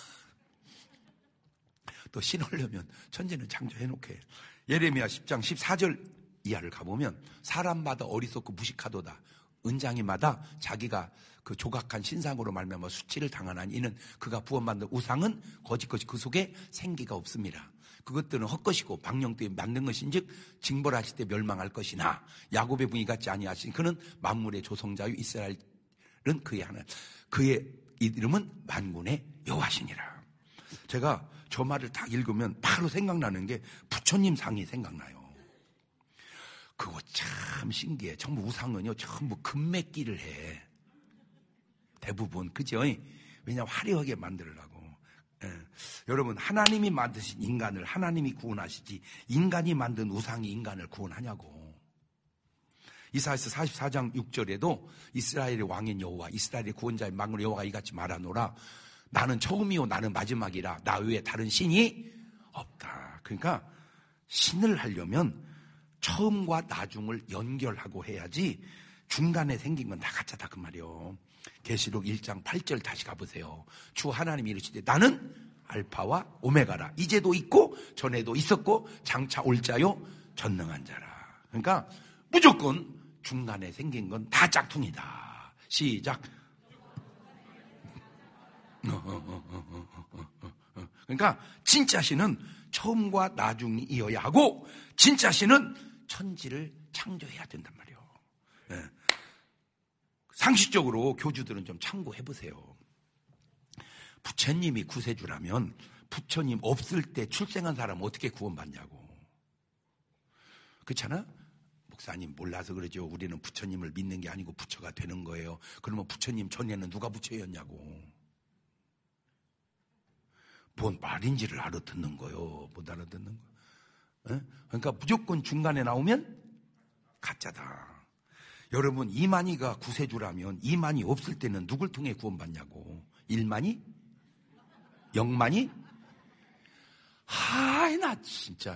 너 신 하려면 천지는 창조해놓고 해. 예레미야 10장 14절 이하를 가보면 사람마다 어리석고 무식하도다. 은장이마다 자기가 그 조각한 신상으로 말미암아 수치를 당하나니 이는 그가 부원받는 우상은 거짓것이 그 속에 생기가 없습니다. 그것들은 헛것이고 방령되이 만든 것인즉 징벌하실 때 멸망할 것이나 야곱의 분이 같지 아니하시니 그는 만물의 조성자요 이스라엘은 그의 하나님, 그의 이름은 만군의 여호와시니라. 제가 저 말을 딱 읽으면 바로 생각나는 게 부처님 상이 생각나요. 그거 참 신기해. 전부 우상은요, 전부 금맥기를 해. 대부분, 그죠? 왜냐하면 화려하게 만들려고. 여러분, 하나님이 만드신 인간을 하나님이 구원하시지 인간이 만든 우상이 인간을 구원하냐고. 이사야서 44장 6절에도 이스라엘의 왕인 여호와, 이스라엘의 구원자인 만군의 여호와가 이같이 말하노라. 나는 처음이요 나는 마지막이라. 나 외에 다른 신이 없다. 그러니까 신을 하려면 처음과 나중을 연결하고 해야지 중간에 생긴 건 다 가짜다, 그 말이요. 계시록 1장 8절 다시 가보세요. 주 하나님이 이르시되 나는 알파와 오메가라. 이제도 있고 전에도 있었고 장차 올 자요 전능한 자라. 그러니까 무조건 중간에 생긴 건 다 짝퉁이다. 시작. 그러니까 진짜 신은 처음과 나중이어야 하고 진짜 신은 천지를 창조해야 된단 말이에요. 네. 상식적으로 교주들은 좀 참고해보세요. 부처님이 구세주라면 부처님 없을 때 출생한 사람 어떻게 구원받냐고. 그렇잖아? 목사님 몰라서 그러죠. 우리는 부처님을 믿는 게 아니고 부처가 되는 거예요. 그러면 부처님 전에는 누가 부처였냐고. 뭔 말인지를 알아듣는 거요. 못 알아듣는 거. 그러니까 무조건 중간에 나오면 가짜다. 여러분, 이만희가 구세주라면 이만희 없을 때는 누굴 통해 구원받냐고. 일만희? 영만희? 하이, 나 진짜.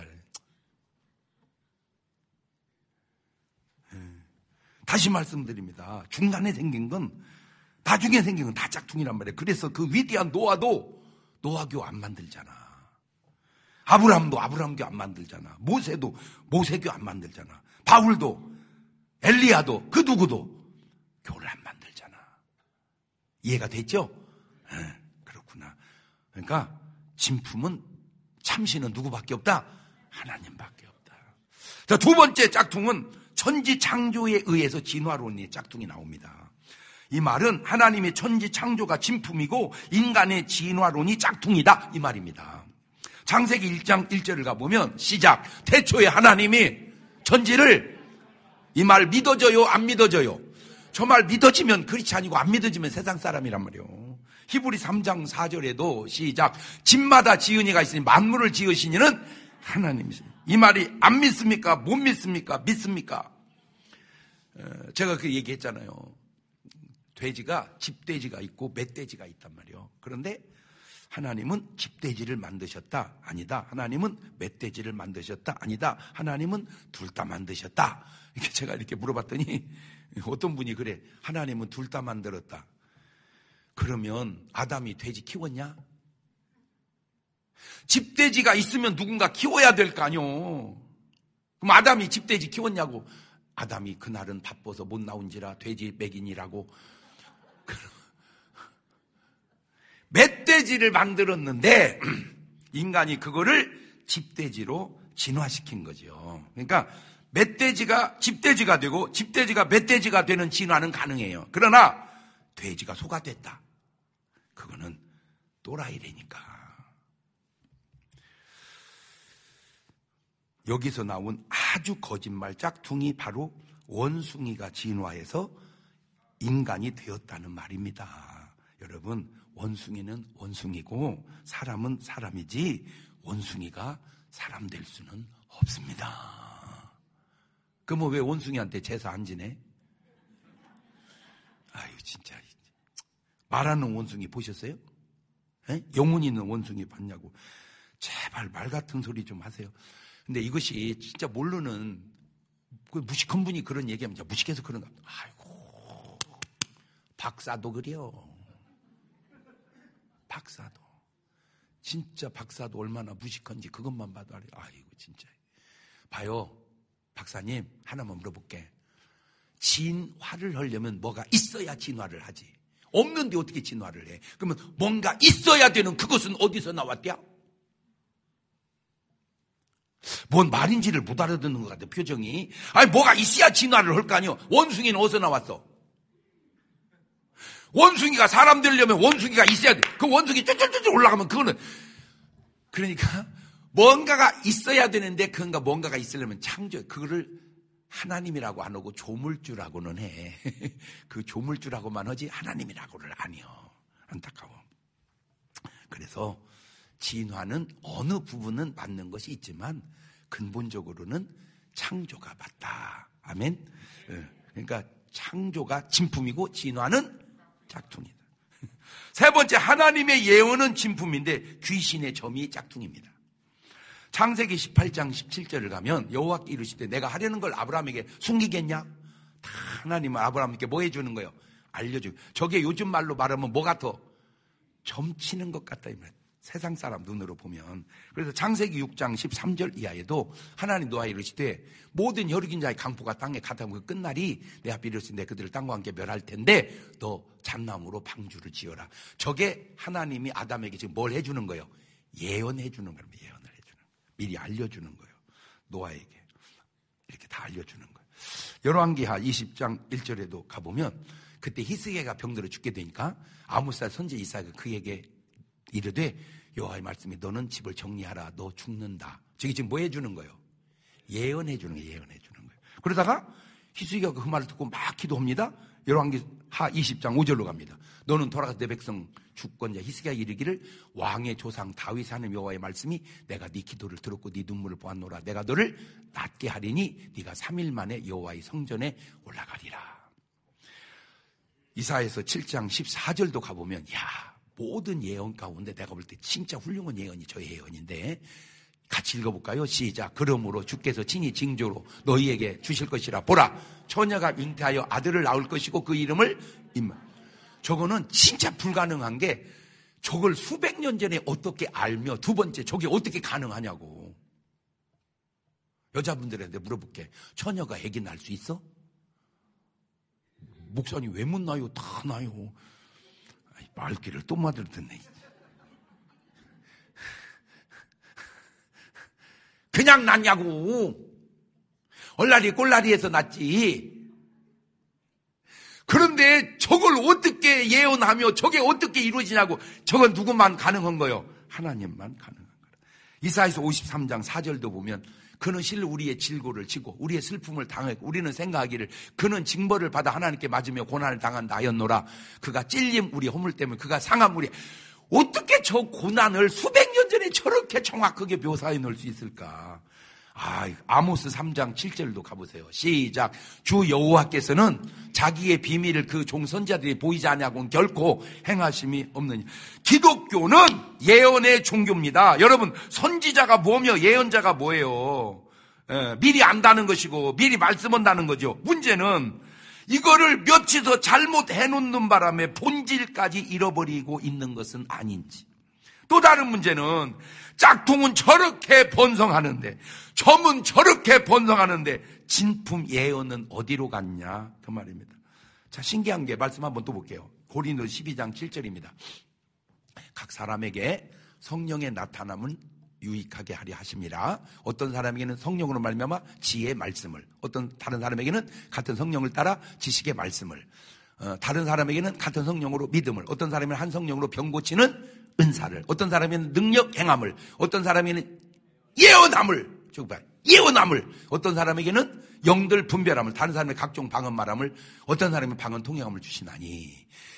다시 말씀드립니다. 중간에 생긴 건, 나중에 생긴 건 다 짝퉁이란 말이에요. 그래서 그 위대한 노아도 노아교 안 만들잖아. 아브라함도 아브라함교 안 만들잖아. 모세도 모세교 안 만들잖아. 바울도 엘리야도 그 누구도 교를 안 만들잖아. 이해가 됐죠? 그렇구나. 그러니까 진품은 참신은 누구밖에 없다? 하나님밖에 없다. 자, 두 번째 짝퉁은 천지 창조에 의해서 진화론의 짝퉁이 나옵니다. 이 말은 하나님의 천지 창조가 진품이고 인간의 진화론이 짝퉁이다, 이 말입니다. 창세기 1장 1절을 가보면 시작. 태초에 하나님이 천지를, 이 말 믿어져요, 안 믿어져요? 저 말 믿어지면 그렇지 아니고 안 믿어지면 세상 사람이란 말이에요. 히브리 3장 4절에도 시작. 집마다 지은이가 있으니 만물을 지으시니는 하나님이십니다. 이 말이 안 믿습니까? 못 믿습니까? 믿습니까? 제가 그 얘기했잖아요. 돼지가 집돼지가 있고 멧돼지가 있단 말이에요. 그런데 하나님은 집돼지를 만드셨다. 아니다. 하나님은 멧돼지를 만드셨다. 아니다. 하나님은 둘 다 만드셨다. 이렇게 제가 이렇게 물어봤더니 어떤 분이 그래. 하나님은 둘 다 만들었다. 그러면 아담이 돼지 키웠냐? 집돼지가 있으면 누군가 키워야 될 거 아니요. 그럼 아담이 집돼지 키웠냐고. 아담이 그날은 바빠서 못 나온지라 돼지 먹이니라고. 멧돼지를 만들었는데 인간이 그거를 집돼지로 진화시킨 거죠. 그러니까 멧돼지가 집돼지가 되고 집돼지가 멧돼지가 되는 진화는 가능해요. 그러나 돼지가 소가 됐다. 그거는 또라이라니까. 여기서 나온 아주 거짓말 짝퉁이 바로 원숭이가 진화해서 인간이 되었다는 말입니다. 여러분, 원숭이는 원숭이고 사람은 사람이지 원숭이가 사람 될 수는 없습니다. 그럼 왜 원숭이한테 제사 안 지내? 아유, 진짜. 말하는 원숭이 보셨어요? 에? 영혼 있는 원숭이 봤냐고. 제발 말 같은 소리 좀 하세요. 근데 이것이 진짜 모르는 그 무식한 분이 그런 얘기하면 무식해서 그런가. 아이고, 박사도 그래요. 박사도. 진짜 박사도 얼마나 무식한지 그것만 봐도 알아요. 아이고, 진짜. 봐요. 박사님, 하나만 물어볼게. 진화를 하려면 뭐가 있어야 진화를 하지. 없는데 어떻게 진화를 해? 그러면 뭔가 있어야 되는 그것은 어디서 나왔대요? 뭔 말인지를 못 알아듣는 것 같아, 표정이. 아니, 뭐가 있어야 진화를 할 거 아니요? 원숭이는 어디서 나왔어? 원숭이가 사람 되려면 원숭이가 있어야 돼. 그 원숭이 쫄쫄쫄 올라가면 그거는. 그러니까 뭔가가 있어야 되는데 그런가 뭔가가 있으려면 창조, 그거를 하나님이라고 안 하고 조물주라고는 해. 그 조물주라고만 하지 하나님이라고를 안 해요. 안타까워. 그래서 진화는 어느 부분은 맞는 것이 있지만 근본적으로는 창조가 맞다. 아멘. 그러니까 창조가 진품이고 진화는 짝퉁이다. 세 번째, 하나님의 예언은 진품인데 귀신의 점이 짝퉁입니다. 창세기 18장 17절을 가면 여호와께 이르시되 내가 하려는 걸 아브라함에게 숨기겠냐? 다 하나님은 아브라함에게 뭐 해주는 거예요? 알려주고. 저게 요즘 말로 말하면 뭐 같아? 점치는 것 같다 이 말. 세상 사람 눈으로 보면. 그래서 창세기 6장 13절 이하에도 하나님 노아에 이르시되 모든 혈육인 자의 강포가 땅에 가다면 그 끝날이 내 앞에 이르시되 그들을 땅과 함께 멸할 텐데 너 잣나무로 방주를 지어라. 저게 하나님이 아담에게 지금 뭘 해주는 거예요? 예언해 주는 거예요. 예언을 해주는 거예요. 미리 알려주는 거예요. 노아에게 이렇게 다 알려주는 거예요. 열왕기하 20장 1절에도 가보면 그때 히스기야가 병들어 죽게 되니까 아모스의 선지 이사야가 그에게 이르되 여호와의 말씀이 너는 집을 정리하라. 너 죽는다. 저게 지금 뭐 해주는 거예요? 예언해 주는 거예요. 예언해 주는 거예요. 그러다가 히스기야가 그 말을 듣고 막 기도합니다. 열왕기하 20장 5절로 갑니다. 너는 돌아가서 내 백성 주권자 히스기야 이르기를 왕의 조상 다윗 하는 여호와의 말씀이 내가 네 기도를 들었고 네 눈물을 보았노라. 내가 너를 낫게 하리니 네가 3일 만에 여호와의 성전에 올라가리라. 이사야서 7장 14절도 가보면 모든 예언 가운데 내가 볼 때 진짜 훌륭한 예언이 저 예언인데 같이 읽어볼까요? 시작. 그러므로 주께서 친히 징조로 너희에게 주실 것이라. 보라, 처녀가 잉태하여 아들을 낳을 것이고 그 이름을 임마. 저거는 진짜 불가능한 게 저걸 수백 년 전에 어떻게 알며, 두 번째 저게 어떻게 가능하냐고. 여자분들한테 물어볼게. 처녀가 아기 낳을 수 있어? 목사님 왜 못 낳아요? 다 낳아요. 말귀를 또 마들 듣네. 그냥 낳냐고. 얼라리 꼴라리에서 낳지. 그런데 저걸 어떻게 예언하며 저게 어떻게 이루어지냐고. 저건 누구만 가능한 거요? 하나님만 가능한 거예요. 이사야서 53장 4절도 보면 그는 실로 우리의 질고를 지고 우리의 슬픔을 당했고 우리는 생각하기를 그는 징벌을 받아 하나님께 맞으며 고난을 당한다 하였노라. 그가 찔림 우리 허물 때문에 그가 상함 우리. 어떻게 저 고난을 수백 년 전에 저렇게 정확하게 묘사해 놓을 수 있을까? 아모스 3장 7절도 가보세요. 시작. 주 여호와께서는 자기의 비밀을 그 종선자들이 보이지 아니하고는 결코 행하심이 없느니. 기독교는 예언의 종교입니다. 여러분, 선지자가 뭐며 예언자가 뭐예요? 미리 안다는 것이고 미리 말씀한다는 거죠. 문제는 이거를 며칠서 잘못해 놓는 바람에 본질까지 잃어버리고 있는 것은 아닌지. 또 다른 문제는 짝퉁은 저렇게 번성하는데, 점은 저렇게 번성하는데 진품 예언은 어디로 갔냐 그 말입니다. 자, 신기한 게 말씀 한번 또 볼게요. 고린도서 12장 7절입니다. 각 사람에게 성령의 나타남은 유익하게 하려 하심이라. 어떤 사람에게는 성령으로 말미암아 지혜의 말씀을, 어떤 다른 사람에게는 같은 성령을 따라 지식의 말씀을, 다른 사람에게는 같은 성령으로 믿음을, 어떤 사람에게는 한 성령으로 병 고치는 은사를, 어떤 사람에게는 능력 행함을, 어떤 사람에게는 예언함을, 예언함을, 어떤 사람에게는 영들 분별함을, 다른 사람에게 각종 방언 말함을, 어떤 사람에게는 방언 통역함을 주시나니.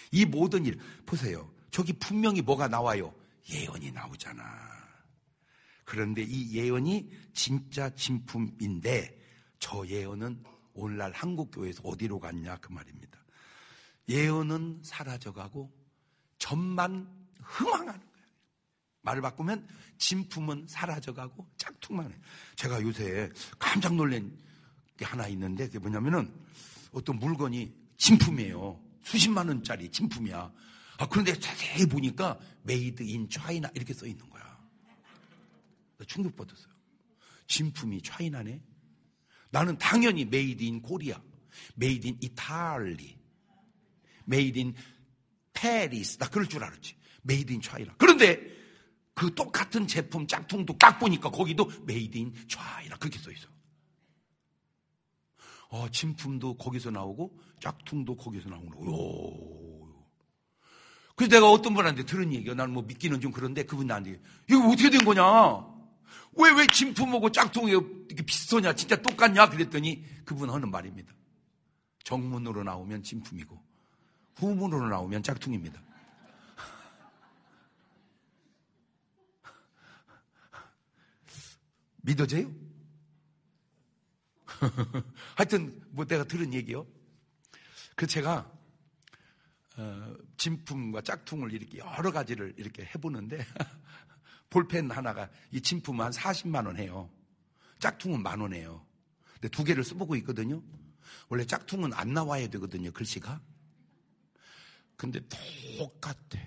이 모든 일, 보세요. 저기 분명히 뭐가 나와요? 예언이 나오잖아. 그런데 이 예언이 진짜 진품인데 저 예언은 오늘날 한국교회에서 어디로 갔냐 그 말입니다. 예언은 사라져가고 전만 흥황하는 거예요. 말을 바꾸면 진품은 사라져가고 짝퉁만 해요. 제가 요새 깜짝 놀란 게 하나 있는데 그게 뭐냐면은 어떤 물건이 진품이에요. 수십만 원짜리 진품이야. 그런데 자세히 보니까 메이드 인 차이나 이렇게 써 있는 거야. 충격받았어요. 진품이 차이나네. 나는 당연히 메이드 인 코리아, 메이드 인 이탈리, 메이드 인 페리스, 나 그럴 줄 알았지. 메이드 인 차이나. 그런데 그 똑같은 제품 짝퉁도 딱 보니까 거기도 메이드 인 차이나 그렇게 써 있어. 진품도 거기서 나오고 짝퉁도 거기서 나오고. 그래서 내가 어떤 분한테 들은 얘기야. 나는 뭐 믿기는 좀 그런데 그분이 나한테 이거 어떻게 된 거냐? 왜 진품하고 짝퉁이 이렇게 비슷하냐? 진짜 똑같냐? 그랬더니 그분 하는 말입니다. 정문으로 나오면 진품이고 후문으로 나오면 짝퉁입니다. 믿어져요? 하여튼 뭐 내가 들은 얘기요. 그래서 제가 진품과 짝퉁을 이렇게 여러 가지를 이렇게 해보는데 볼펜 하나가 이 진품은 한 40만 원 해요. 짝퉁은 10,000원이에요. 근데 두 개를 써보고 있거든요. 원래 짝퉁은 안 나와야 되거든요, 글씨가. 근데 똑같아.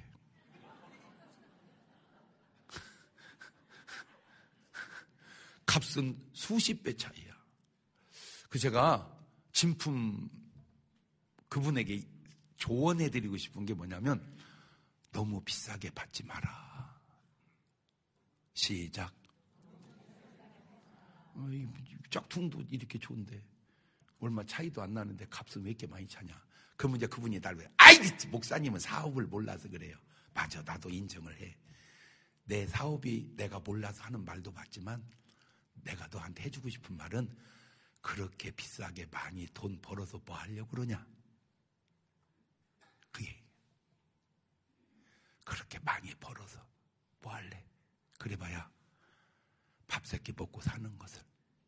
값은 수십 배 차이야. 그래서 제가 진품 그분에게 조언해드리고 싶은 게 뭐냐면 너무 비싸게 받지 마라. 시작. 짝퉁도 이렇게 좋은데 얼마 차이도 안 나는데 값은 왜 이렇게 많이 차냐. 그러면 이제 그분이 날 왜 목사님은 사업을 몰라서 그래요. 맞아, 나도 인정을 해. 내 사업이 내가 몰라서 하는 말도 맞지만 내가 너한테 해주고 싶은 말은 그렇게 비싸게 많이 돈 벌어서 뭐 하려고 그러냐. 그게 그렇게 많이 벌어서 뭐 할래. 그래봐야 밥 새끼 먹고 사는 것을.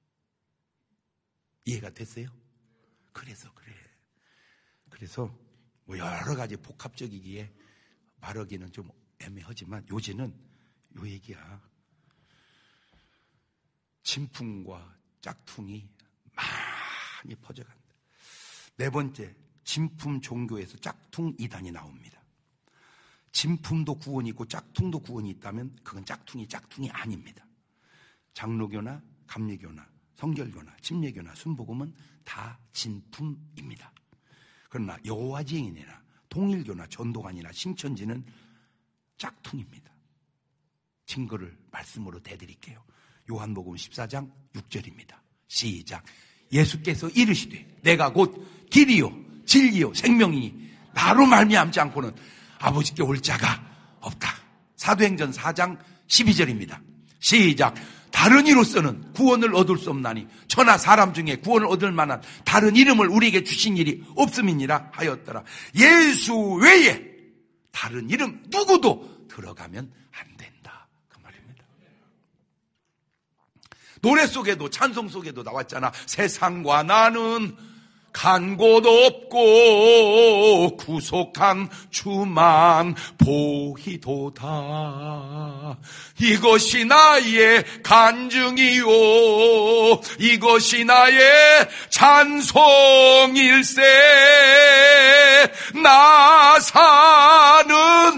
이해가 됐어요? 그래서 그래. 그래서 뭐 여러 가지 복합적이기에 말하기는 좀 애매하지만 요지는 요 얘기야. 진품과 짝퉁이 많이 퍼져간다. 네 번째, 진품 종교에서 짝퉁 이단이 나옵니다. 진품도 구원이 있고 짝퉁도 구원이 있다면 그건 짝퉁이 아닙니다. 장로교나 감리교나 성결교나 침례교나 순복음은 다 진품입니다. 그러나 여호와 증인이나 통일교나 전도관이나 신천지는 짝퉁입니다. 증거를 말씀으로 대드릴게요. 요한복음 14장 6절입니다. 시작. 예수께서 이르시되 내가 곧 길이요 진리요 생명이니 나로 말미암지 않고는 아버지께 올 자가 없다. 사도행전 4장 12절입니다. 시작. 다른 이로서는 구원을 얻을 수 없나니 천하 사람 중에 구원을 얻을 만한 다른 이름을 우리에게 주신 일이 없음이니라 하였더라. 예수 외에 다른 이름 누구도 들어가면 안 된다. 그 말입니다. 노래 속에도 찬송 속에도 나왔잖아. 세상과 나는 간 곳 없고 구속한 주만 보이도다. 이것이 나의 간증이요 이것이 나의 찬송일세. 나 사는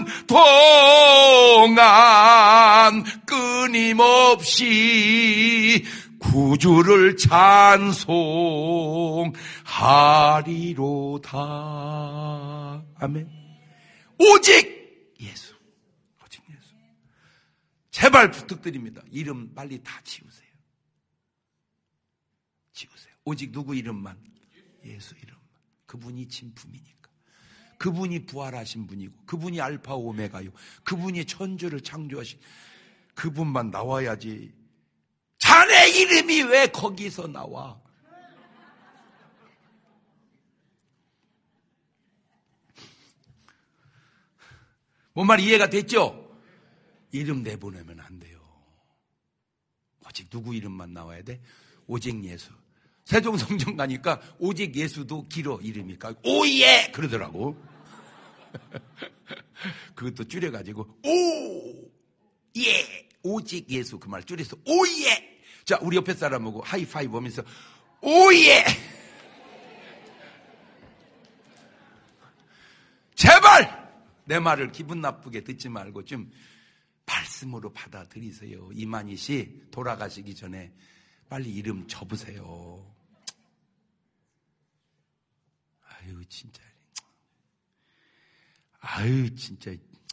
동안 끊임없이 구주를 찬송하리로다. 아멘. 오직 예수. 오직 예수. 제발 부탁드립니다. 이름 빨리 다 지우세요. 지우세요. 오직 누구 이름만? 예수 이름만. 그분이 진품이니까. 그분이 부활하신 분이고 그분이 알파 오메가요. 그분이 천주를 창조하신 그분만 나와야지. 자네 이름이 왜 거기서 나와? 뭔 말 이해가 됐죠? 이름 내보내면 안 돼요. 오직 누구 이름만 나와야 돼? 오직 예수. 세종성전 가니까 오직 예수도 길어 이름이니까 오예 그러더라고. 그것도 줄여가지고 오예 오직 예수 그 말 줄여서 오예. 자, 우리 옆에 사람하고 하이파이브 하면서 오예. 제발 내 말을 기분 나쁘게 듣지 말고 좀 말씀으로 받아들이세요. 이만희 씨 돌아가시기 전에 빨리 이름 접으세요. 아유 진짜. 아유 진짜.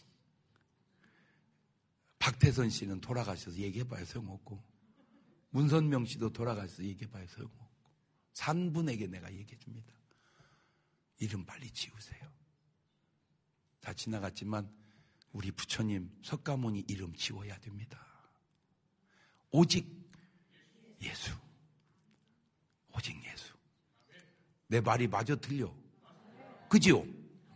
박태선 씨는 돌아가셔서 얘기해봐야 소용없고, 문선명 씨도 돌아가셔서 얘기해봐야 소용없고, 산 분에게 내가 얘기해줍니다. 이름 빨리 지우세요. 다 지나갔지만 우리 부처님 석가모니 이름 지워야 됩니다. 오직 예수. 오직 예수. 내 말이 마저 들려. 그지요?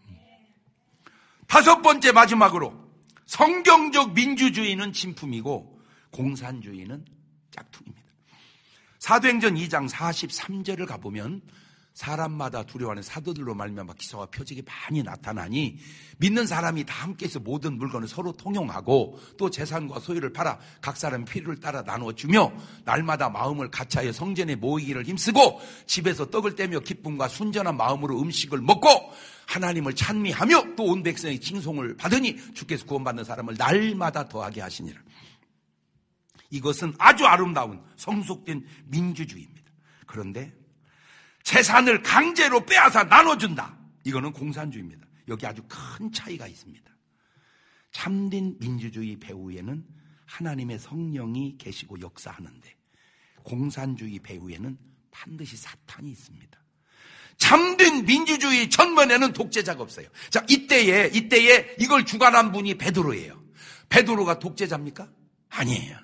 다섯 번째 마지막으로, 성경적 민주주의는 진품이고 공산주의는 짝퉁입니다. 사도행전 2장 43절을 가보면 사람마다 두려워하는 사도들로 말미암아 기사와 표적이 많이 나타나니 믿는 사람이 다 함께해서 모든 물건을 서로 통용하고 또 재산과 소유를 팔아 각 사람의 필요를 따라 나누어주며 날마다 마음을 같이하여 성전에 모이기를 힘쓰고 집에서 떡을 떼며 기쁨과 순전한 마음으로 음식을 먹고 하나님을 찬미하며 또 온 백성의 칭송을 받으니 주께서 구원받는 사람을 날마다 더하게 하시니라. 이것은 아주 아름다운 성숙된 민주주의입니다. 그런데 재산을 강제로 빼앗아 나눠준다. 이거는 공산주의입니다. 여기 아주 큰 차이가 있습니다. 참된 민주주의 배후에는 하나님의 성령이 계시고 역사하는데, 공산주의 배후에는 반드시 사탄이 있습니다. 참된 민주주의 전면에는 독재자가 없어요. 자, 이때에 이걸 주관한 분이 베드로예요. 베드로가 독재자입니까? 아니에요.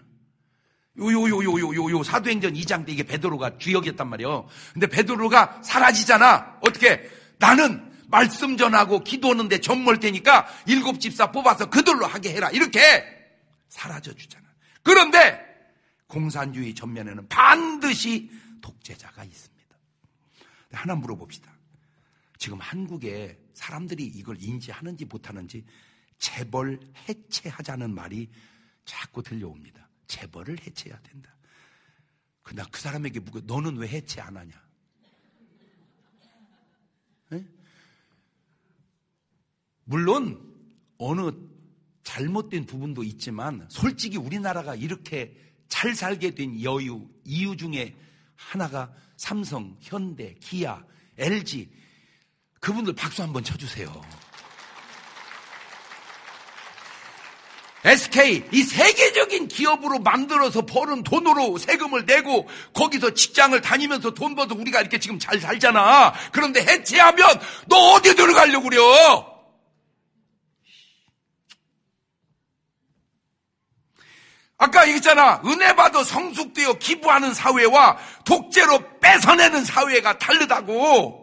요 사도행전 2장 때 이게 베드로가 주역이었단 말이에요. 근데 베드로가 사라지잖아. 어떻게? 나는 말씀 전하고 기도하는데 전몰 테니까 7 집사 뽑아서 그들로 하게 해라. 이렇게 사라져 주잖아. 그런데 공산주의 전면에는 반드시 독재자가 있습니다. 하나 물어봅시다. 지금 한국에 사람들이 이걸 인지하는지 못하는지 재벌 해체하자는 말이 자꾸 들려옵니다. 재벌을 해체해야 된다. 나 그 사람에게 묻고, 너는 왜 해체 안 하냐? 네? 물론 어느 잘못된 부분도 있지만 솔직히 우리나라가 이렇게 잘 살게 된 이유 중에 하나가 삼성, 현대, 기아, LG, 그분들 박수 한번 쳐주세요. SK, 이 세계적인 기업으로 만들어서 버는 돈으로 세금을 내고 거기서 직장을 다니면서 돈 벌어서 우리가 이렇게 지금 잘 살잖아. 그런데 해체하면 너 어디 들어가려고 그래? 아까 얘기했잖아. 은혜 받아 성숙되어 기부하는 사회와 독재로 뺏어내는 사회가 다르다고.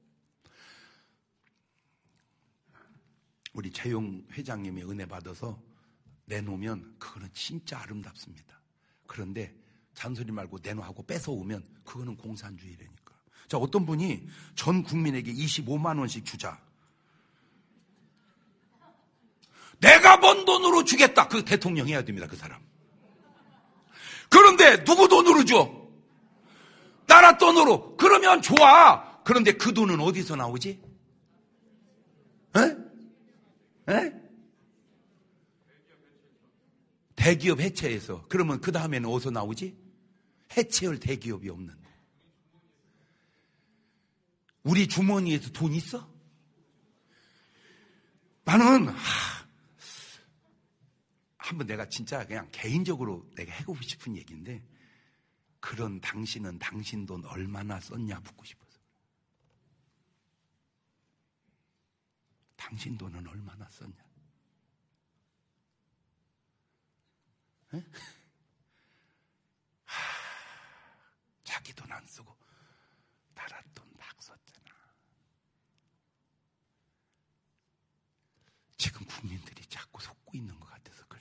우리 최용 회장님이 은혜 받아서 내놓으면 그거는 진짜 아름답습니다. 그런데 잔소리 말고 내놓고 뺏어오면 그거는 공산주의라니까. 자, 어떤 분이 전 국민에게 25만 원씩 주자. 내가 번 돈으로 주겠다. 그 대통령 해야 됩니다. 그 사람. 그런데 누구 돈으로 줘? 나라 돈으로. 그러면 좋아. 그런데 그 돈은 어디서 나오지? 에? 대기업 해체해서. 그러면 그 다음에는 어디서 나오지? 해체할 대기업이 없는데. 우리 주머니에서 돈 있어? 나는 한번 내가 진짜 그냥 개인적으로 내가 해보고 싶은 얘기인데, 그런 당신은 당신 돈 얼마나 썼냐 묻고 싶어서. 당신 돈은 얼마나 썼냐? 자기 돈 안 쓰고 나라 돈 막 썼잖아. 지금 국민들이 갖고 있는 것 같아서 그래.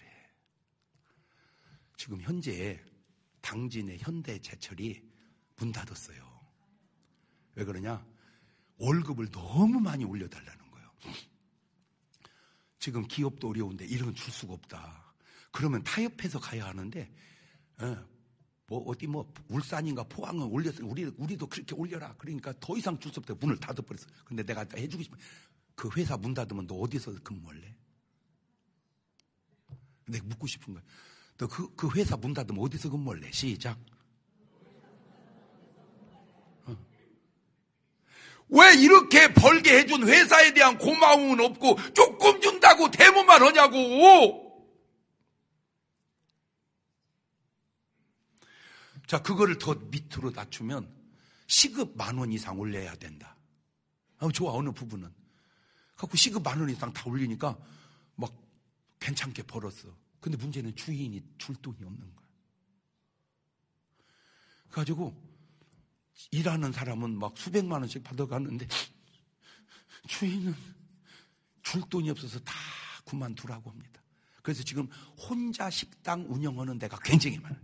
지금 현재 당진의 현대제철이 문 닫았어요. 왜 그러냐? 월급을 너무 많이 올려달라는 거예요. 지금 기업도 어려운데 이런 줄 수가 없다. 그러면 타협해서 가야 하는데, 울산인가 포항은 올렸어요. 우리도 그렇게 올려라. 그러니까 더 이상 줄 수 없다. 문을 닫아버렸어. 근데 내가 해주고 싶어. 그 회사 문 닫으면 너 어디서 근무할래? 내가 묻고 싶은 거야. 너 그 회사 문 닫으면 어디서 근무할래? 시작. 왜 이렇게 벌게 해준 회사에 대한 고마움은 없고 조금 준다고 대모만 하냐고. 자, 그거를 더 밑으로 낮추면 시급 10,000원 이상 올려야 된다. 좋아, 어느 부분은. 그래서 시급 10,000원 이상 다 올리니까 막 괜찮게 벌었어. 근데 문제는 주인이 줄 돈이 없는 거야. 그래가지고 일하는 사람은 막 수백만 원씩 받아가는데 주인은 줄 돈이 없어서 다 그만두라고 합니다. 그래서 지금 혼자 식당 운영하는 데가 굉장히 많아요.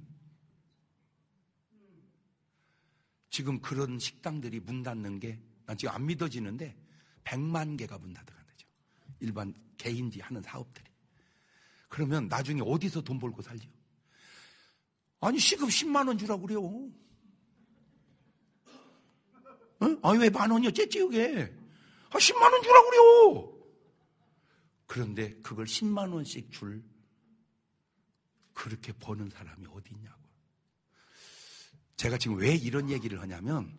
지금 그런 식당들이 문 닫는 게 난 지금 안 믿어지는데 100만 개가 문 닫아간다죠. 일반 개인지 하는 사업들이. 그러면 나중에 어디서 돈 벌고 살죠? 아니 시급 10만 원 주라고 그래요. 아니 왜 10,000원이요? 째찌우게. 10만 원 주라고 그래요. 그런데 그걸 10만 원씩 줄 그렇게 버는 사람이 어디 있냐고. 제가 지금 왜 이런 얘기를 하냐면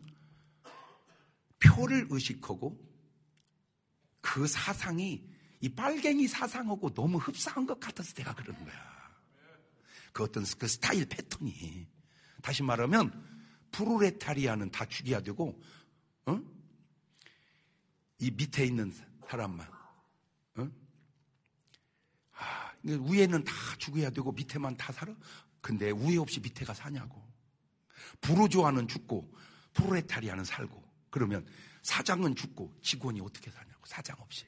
표를 의식하고 그 사상이 이 빨갱이 사상하고 너무 흡사한 것 같아서 내가 그러는 거야. 그 어떤 그 스타일 패턴이. 다시 말하면 프로레타리아는 다 죽여야 되고 이 밑에 있는 사람만 위에는 다 죽어야 되고 밑에만 다 살아? 근데 위에 없이 밑에가 사냐고. 부르주아는 죽고 프로레타리아는 살고. 그러면 사장은 죽고 직원이 어떻게 사냐고. 사장 없이.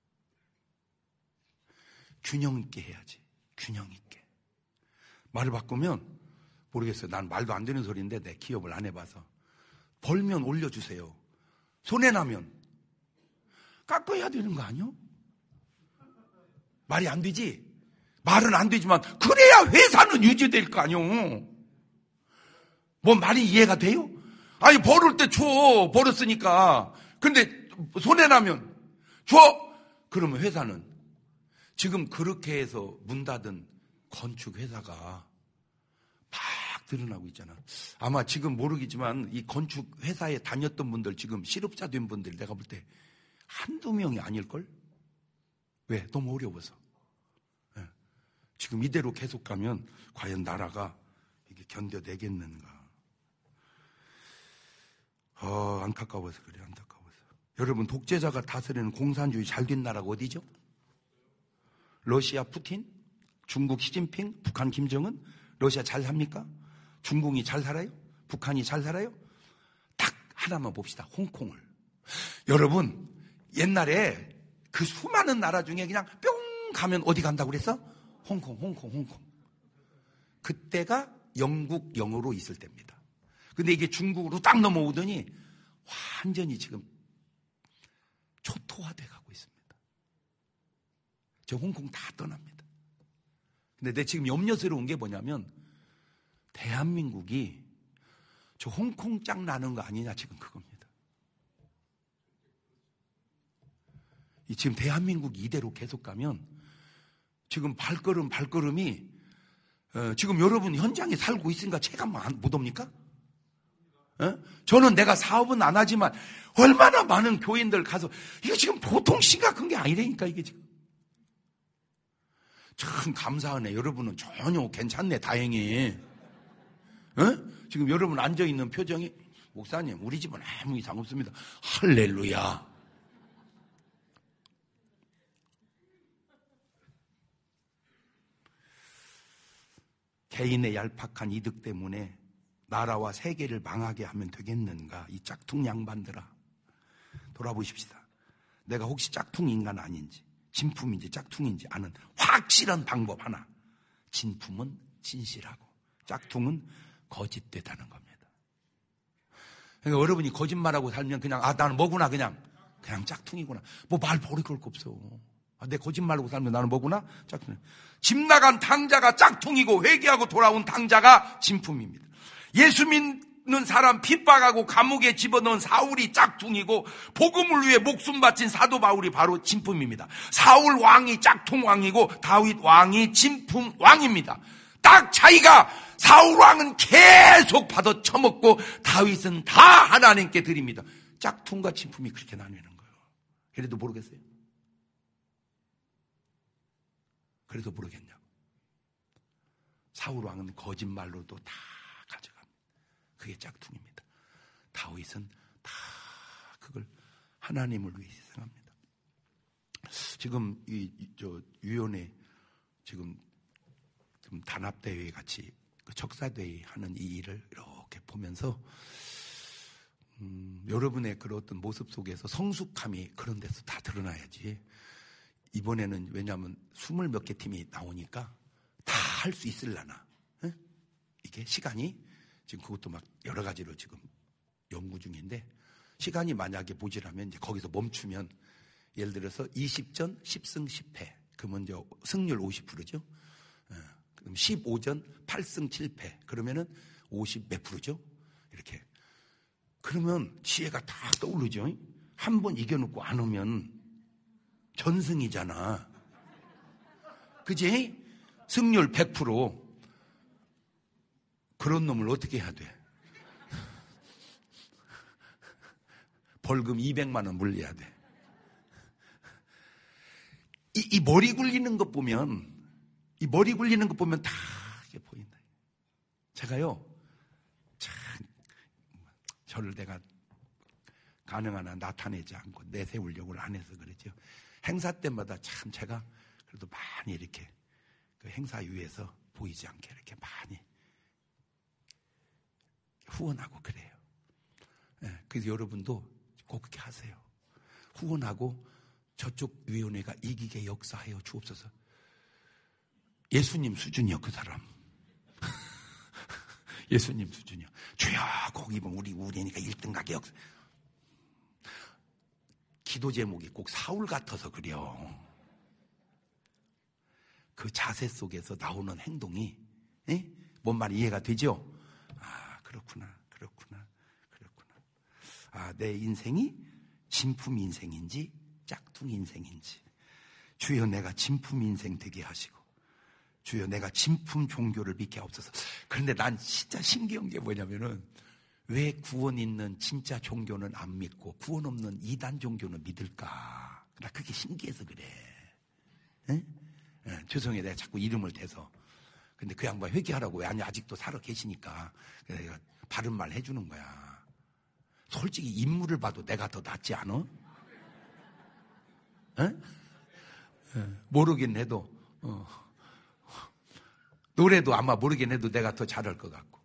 균형 있게 해야지. 균형 있게. 말을 바꾸면 모르겠어요. 난 말도 안 되는 소리인데 내 기업을 안 해봐서. 벌면 올려주세요. 손해나면 깎아야 되는 거 아니요? 말이 안 되지? 말은 안 되지만 그래야 회사는 유지될 거 아니요? 뭐 말이 이해가 돼요? 아니 벌을 때 줘. 벌었으니까. 근데 손해나면 줘. 그러면 회사는 지금 그렇게 해서 문 닫은 건축회사가 막 드러나고 있잖아. 아마 지금 모르겠지만 이 건축회사에 다녔던 분들 지금 실업자 된 분들 내가 볼 때 한두 명이 아닐걸? 왜? 너무 어려워서. 네. 지금 이대로 계속 가면 과연 나라가 이게 견뎌내겠는가. 안타까워서 그래. 안타까워서. 여러분 독재자가 다스리는 공산주의 잘된 나라가 어디죠? 러시아 푸틴, 중국 시진핑, 북한 김정은. 러시아 잘 삽니까? 중국이 잘 살아요? 북한이 잘 살아요? 딱 하나만 봅시다. 홍콩을. 여러분 옛날에 그 수많은 나라 중에 그냥 뿅 가면 어디 간다고 그랬어? 홍콩. 그때가 영국 영어로 있을 때입니다. 근데 이게 중국으로 딱 넘어오더니 완전히 지금 초토화돼 가고 있습니다. 저 홍콩 다 떠납니다. 근데 내 지금 염려스러운 게 뭐냐면 대한민국이 저 홍콩 짱 나는 거 아니냐 지금 그겁니다. 지금 대한민국이 이대로 계속 가면 지금 발걸음이 지금 여러분 현장에 살고 있으니까 체감 못 옵니까? 저는 내가 사업은 안 하지만 얼마나 많은 교인들 가서 이거 지금 보통 심각한 게 아니라니까 이게 지금. 참 감사하네. 여러분은 전혀 괜찮네. 다행히. 지금 여러분 앉아있는 표정이 목사님 우리 집은 아무 이상 없습니다. 할렐루야. 개인의 얄팍한 이득 때문에 나라와 세계를 망하게 하면 되겠는가. 이 짝퉁 양반들아 돌아보십시다. 내가 혹시 짝퉁 인간 아닌지 진품인지 짝퉁인지 아는 확실한 방법 하나. 진품은 진실하고 짝퉁은 거짓되다는 겁니다. 그러니까 여러분이 거짓말하고 살면 그냥 나는 뭐구나 그냥 짝퉁이구나. 뭐 말 버릴 거 없어. 내 거짓말하고 살면 나는 뭐구나? 짝퉁. 집 나간 당자가 짝퉁이고 회개하고 돌아온 당자가 진품입니다. 예수 믿는 사람 핍박하고 감옥에 집어넣은 사울이 짝퉁이고 복음을 위해 목숨 바친 사도 바울이 바로 진품입니다. 사울 왕이 짝퉁 왕이고 다윗 왕이 진품 왕입니다. 딱 차이가 사울 왕은 계속 받아 처먹고 다윗은 다 하나님께 드립니다. 짝퉁과 진품이 그렇게 나뉘는 거예요. 그래도 모르겠어요? 그래도 모르겠냐고. 사울 왕은 거짓말로도 다 가져갑니다. 그게 짝퉁입니다. 다윗은 다 그걸 하나님을 위해 희생합니다. 지금 위원회 지금 단합대회 같이 그 척사대회 하는 이 일을 이렇게 보면서 여러분의 그런 어떤 모습 속에서 성숙함이 그런 데서 다 드러나야지. 이번에는 왜냐하면 20몇 개 팀이 나오니까 다 할 수 있을라나. 응? 이게 시간이 지금 그것도 막 여러 가지로 지금 연구 중인데 시간이 만약에 모자라면 이제 거기서 멈추면 예를 들어서 20전 10승 10패 그러면 이제 승률 50%죠. 그럼 15전 8승 7패 그러면은 50 몇 %죠. 이렇게 그러면 지혜가 다 떠오르죠. 한 번 이겨놓고 안 오면 전승이잖아. 그지? 승률 100%. 그런 놈을 어떻게 해야 돼? 벌금 200만 원 물려야 돼. 이 머리 굴리는 것 보면 다 이게 보인다. 제가요, 참, 저를 내가 가능한 한 나타내지 않고 내세우려고 안 해서 그러죠. 행사 때마다 참 제가 그래도 많이 이렇게 그 행사 위에서 보이지 않게 이렇게 많이 후원하고 그래요. 네, 그래서 여러분도 꼭 그렇게 하세요. 후원하고 저쪽 위원회가 이기게 역사하여 주옵소서. 예수님 수준이요, 그 사람. 예수님 수준이요. 주여, 거기면 우리니까 1등 가게 역사. 기도 제목이 꼭 사울 같아서 그래요. 그 자세 속에서 나오는 행동이, 뭔 말 이해가 되죠? 그렇구나. 내 인생이 진품 인생인지 짝퉁 인생인지. 주여 내가 진품 인생 되게 하시고, 주여 내가 진품 종교를 믿게 하옵소서. 그런데 난 진짜 신기한 게 뭐냐면은, 왜 구원 있는 진짜 종교는 안 믿고 구원 없는 이단 종교는 믿을까? 나 그게 신기해서 그래. 죄송해요, 내가 자꾸 이름을 대서. 근데 그 양반 회개하라고. 왜 아니, 아직도 살아 계시니까 내가 바른 말 해주는 거야. 솔직히 인물을 봐도 내가 더 낫지 않아? 모르긴 해도 노래도 아마 모르긴 해도 내가 더 잘할 것 같고.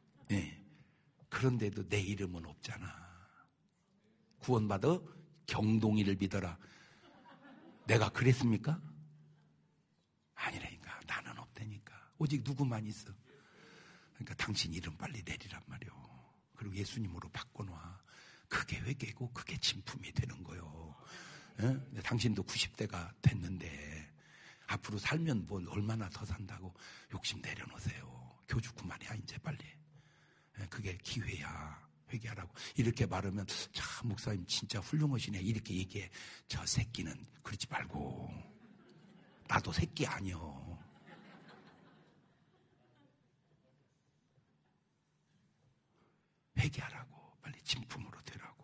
그런데도 내 이름은 없잖아. 구원받아 경동이를 믿어라. 내가 그랬습니까? 아니라니까. 나는 없다니까. 오직 누구만 있어. 그러니까 당신 이름 빨리 내리란 말이오. 그리고 예수님으로 바꿔놔. 그게 회개고 그게 진품이 되는 거요. 당신도 90대가 됐는데 앞으로 살면 뭐 얼마나 더 산다고 욕심 내려놓으세요. 교주 그만이야 이제 빨리. 그게 기회야. 회개하라고. 이렇게 말하면 참 목사님 진짜 훌륭하시네 이렇게 얘기해. 저 새끼는 그러지 말고. 나도 새끼 아니여. 회개하라고. 빨리 진품으로 되라고.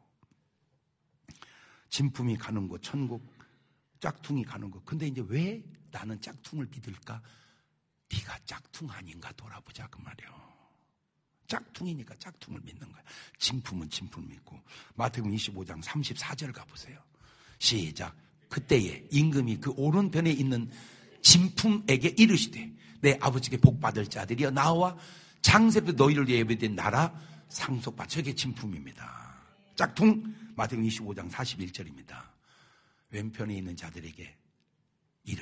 진품이 가는 곳 천국, 짝퉁이 가는 곳. 근데 이제 왜 나는 짝퉁을 믿을까? 네가 짝퉁 아닌가 돌아보자 그 말이야. 짝퉁이니까 짝퉁을 믿는 거야. 진품은 진품을 믿고. 마태복음 25장 34절 가보세요. 시작. 그때에 임금이 그 오른편에 있는 진품에게 이르시되 내 아버지께 복받을 자들이여 나와 창세부터 너희를 위해 예배된 나라 상속받. 저게 진품입니다. 짝퉁 마태복음 25장 41절입니다. 왼편에 있는 자들에게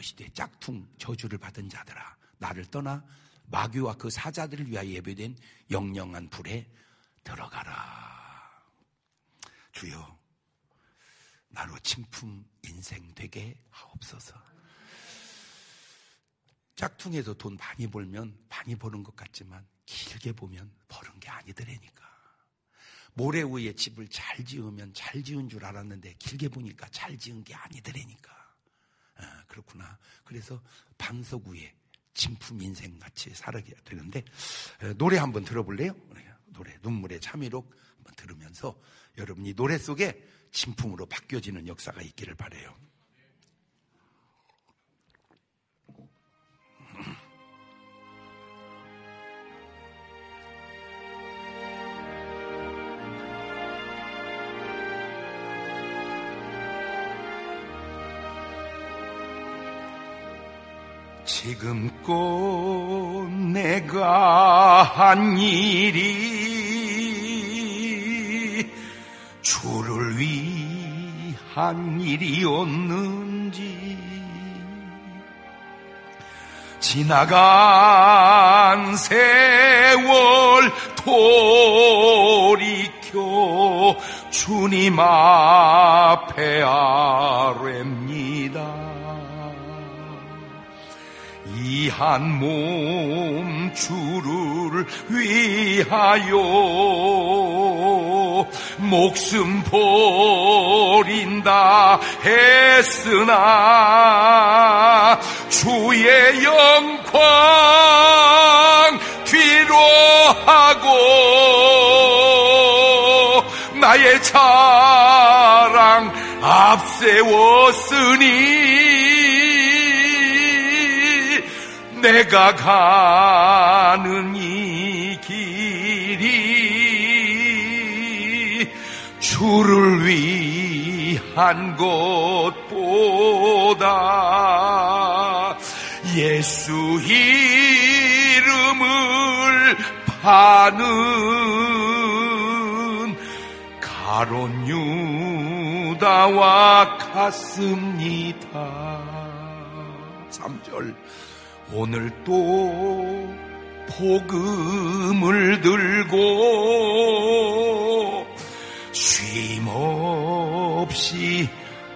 이르시되 짝퉁 저주를 받은 자들아 나를 떠나 마귀와 그 사자들을 위하여 예배된 영영한 불에 들어가라. 주여 나로 진품 인생 되게 하옵소서. 짝퉁에서 돈 많이 벌면 많이 버는 것 같지만 길게 보면 버는 게 아니더라니까. 모래 위에 집을 잘 지으면 잘 지은 줄 알았는데 길게 보니까 잘 지은 게 아니더라니까. 그렇구나. 그래서 반석 위에 진품 인생같이 살아야 되는데 노래 한번 들어볼래요? 노래 눈물의 참이록 한번 들으면서 여러분이 노래 속에 진품으로 바뀌어지는 역사가 있기를 바라요. 지금껏 내가 한 일이 주를 위한 일이었는지 지나간 세월 돌이켜 주님 앞에 아뢰입니다. 이 한 몸 주를 위하여 목숨 버린다 했으나 주의 영광 뒤로 하고 나의 자랑 앞세웠으니 내가 가는 이 길이 주를 위한 것보다 예수 이름을 파는 가룟 유다와 같습니다. 3절 오늘 또 복음을 들고 쉼없이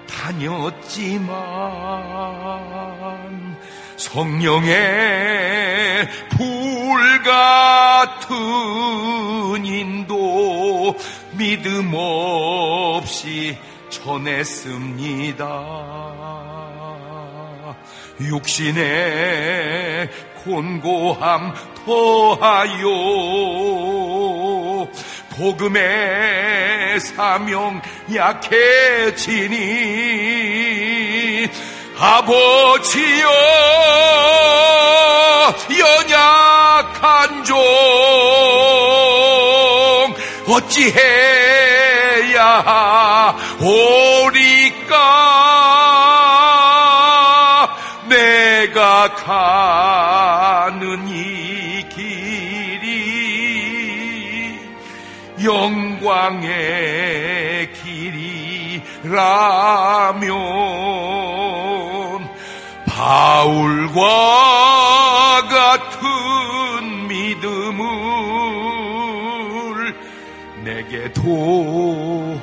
다녔지만 성령의 불 같은 인도 믿음 없이 전했습니다. 육신의 곤고함 더하여 복음의 사명 약해지니 아버지여 연약한 종 어찌해야 오리까 내가 가는 이 길이 영광의 길이라면 바울과 같은 믿음을 내게도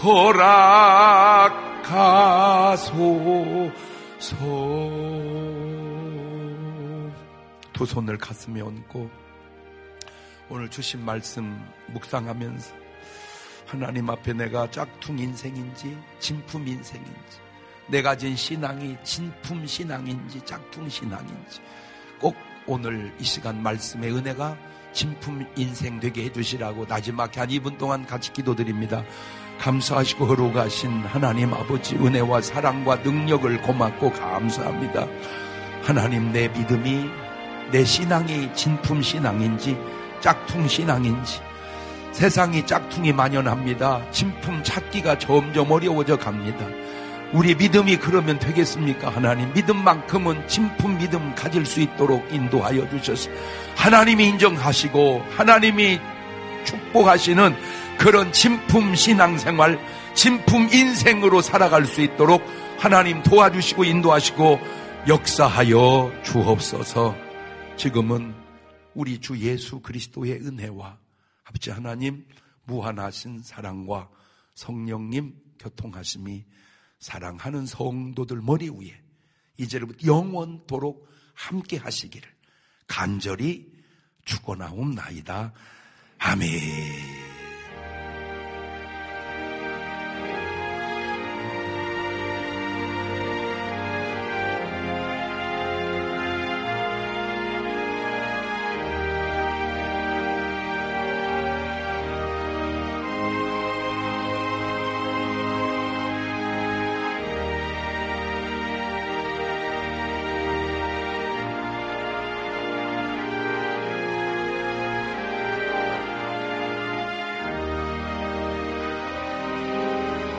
허락하소서. 두 손을 가슴에 얹고 오늘 주신 말씀 묵상하면서 하나님 앞에 내가 짝퉁 인생인지 진품 인생인지 내가 가진 신앙이 진품 신앙인지 짝퉁 신앙인지 꼭 오늘 이 시간 말씀의 은혜가 진품 인생 되게 해주시라고 나지막히 한 2분 동안 같이 기도드립니다. 감사하시고 거룩하신 하나님 아버지 은혜와 사랑과 능력을 고맙고 감사합니다. 하나님 내 믿음이 내 신앙이 진품 신앙인지 짝퉁 신앙인지 세상이 짝퉁이 만연합니다. 진품 찾기가 점점 어려워져 갑니다. 우리 믿음이 그러면 되겠습니까? 하나님 믿음만큼은 진품 믿음 가질 수 있도록 인도하여 주셔서 하나님이 인정하시고 하나님이 축복하시는 그런 진품 신앙생활 진품 인생으로 살아갈 수 있도록 하나님 도와주시고 인도하시고 역사하여 주옵소서. 지금은 우리 주 예수 그리스도의 은혜와 아버지 하나님 무한하신 사랑과 성령님 교통하심이 사랑하는 성도들 머리 위에 이제부터 영원토록 함께 하시기를 간절히 축원하옵나이다. 아멘.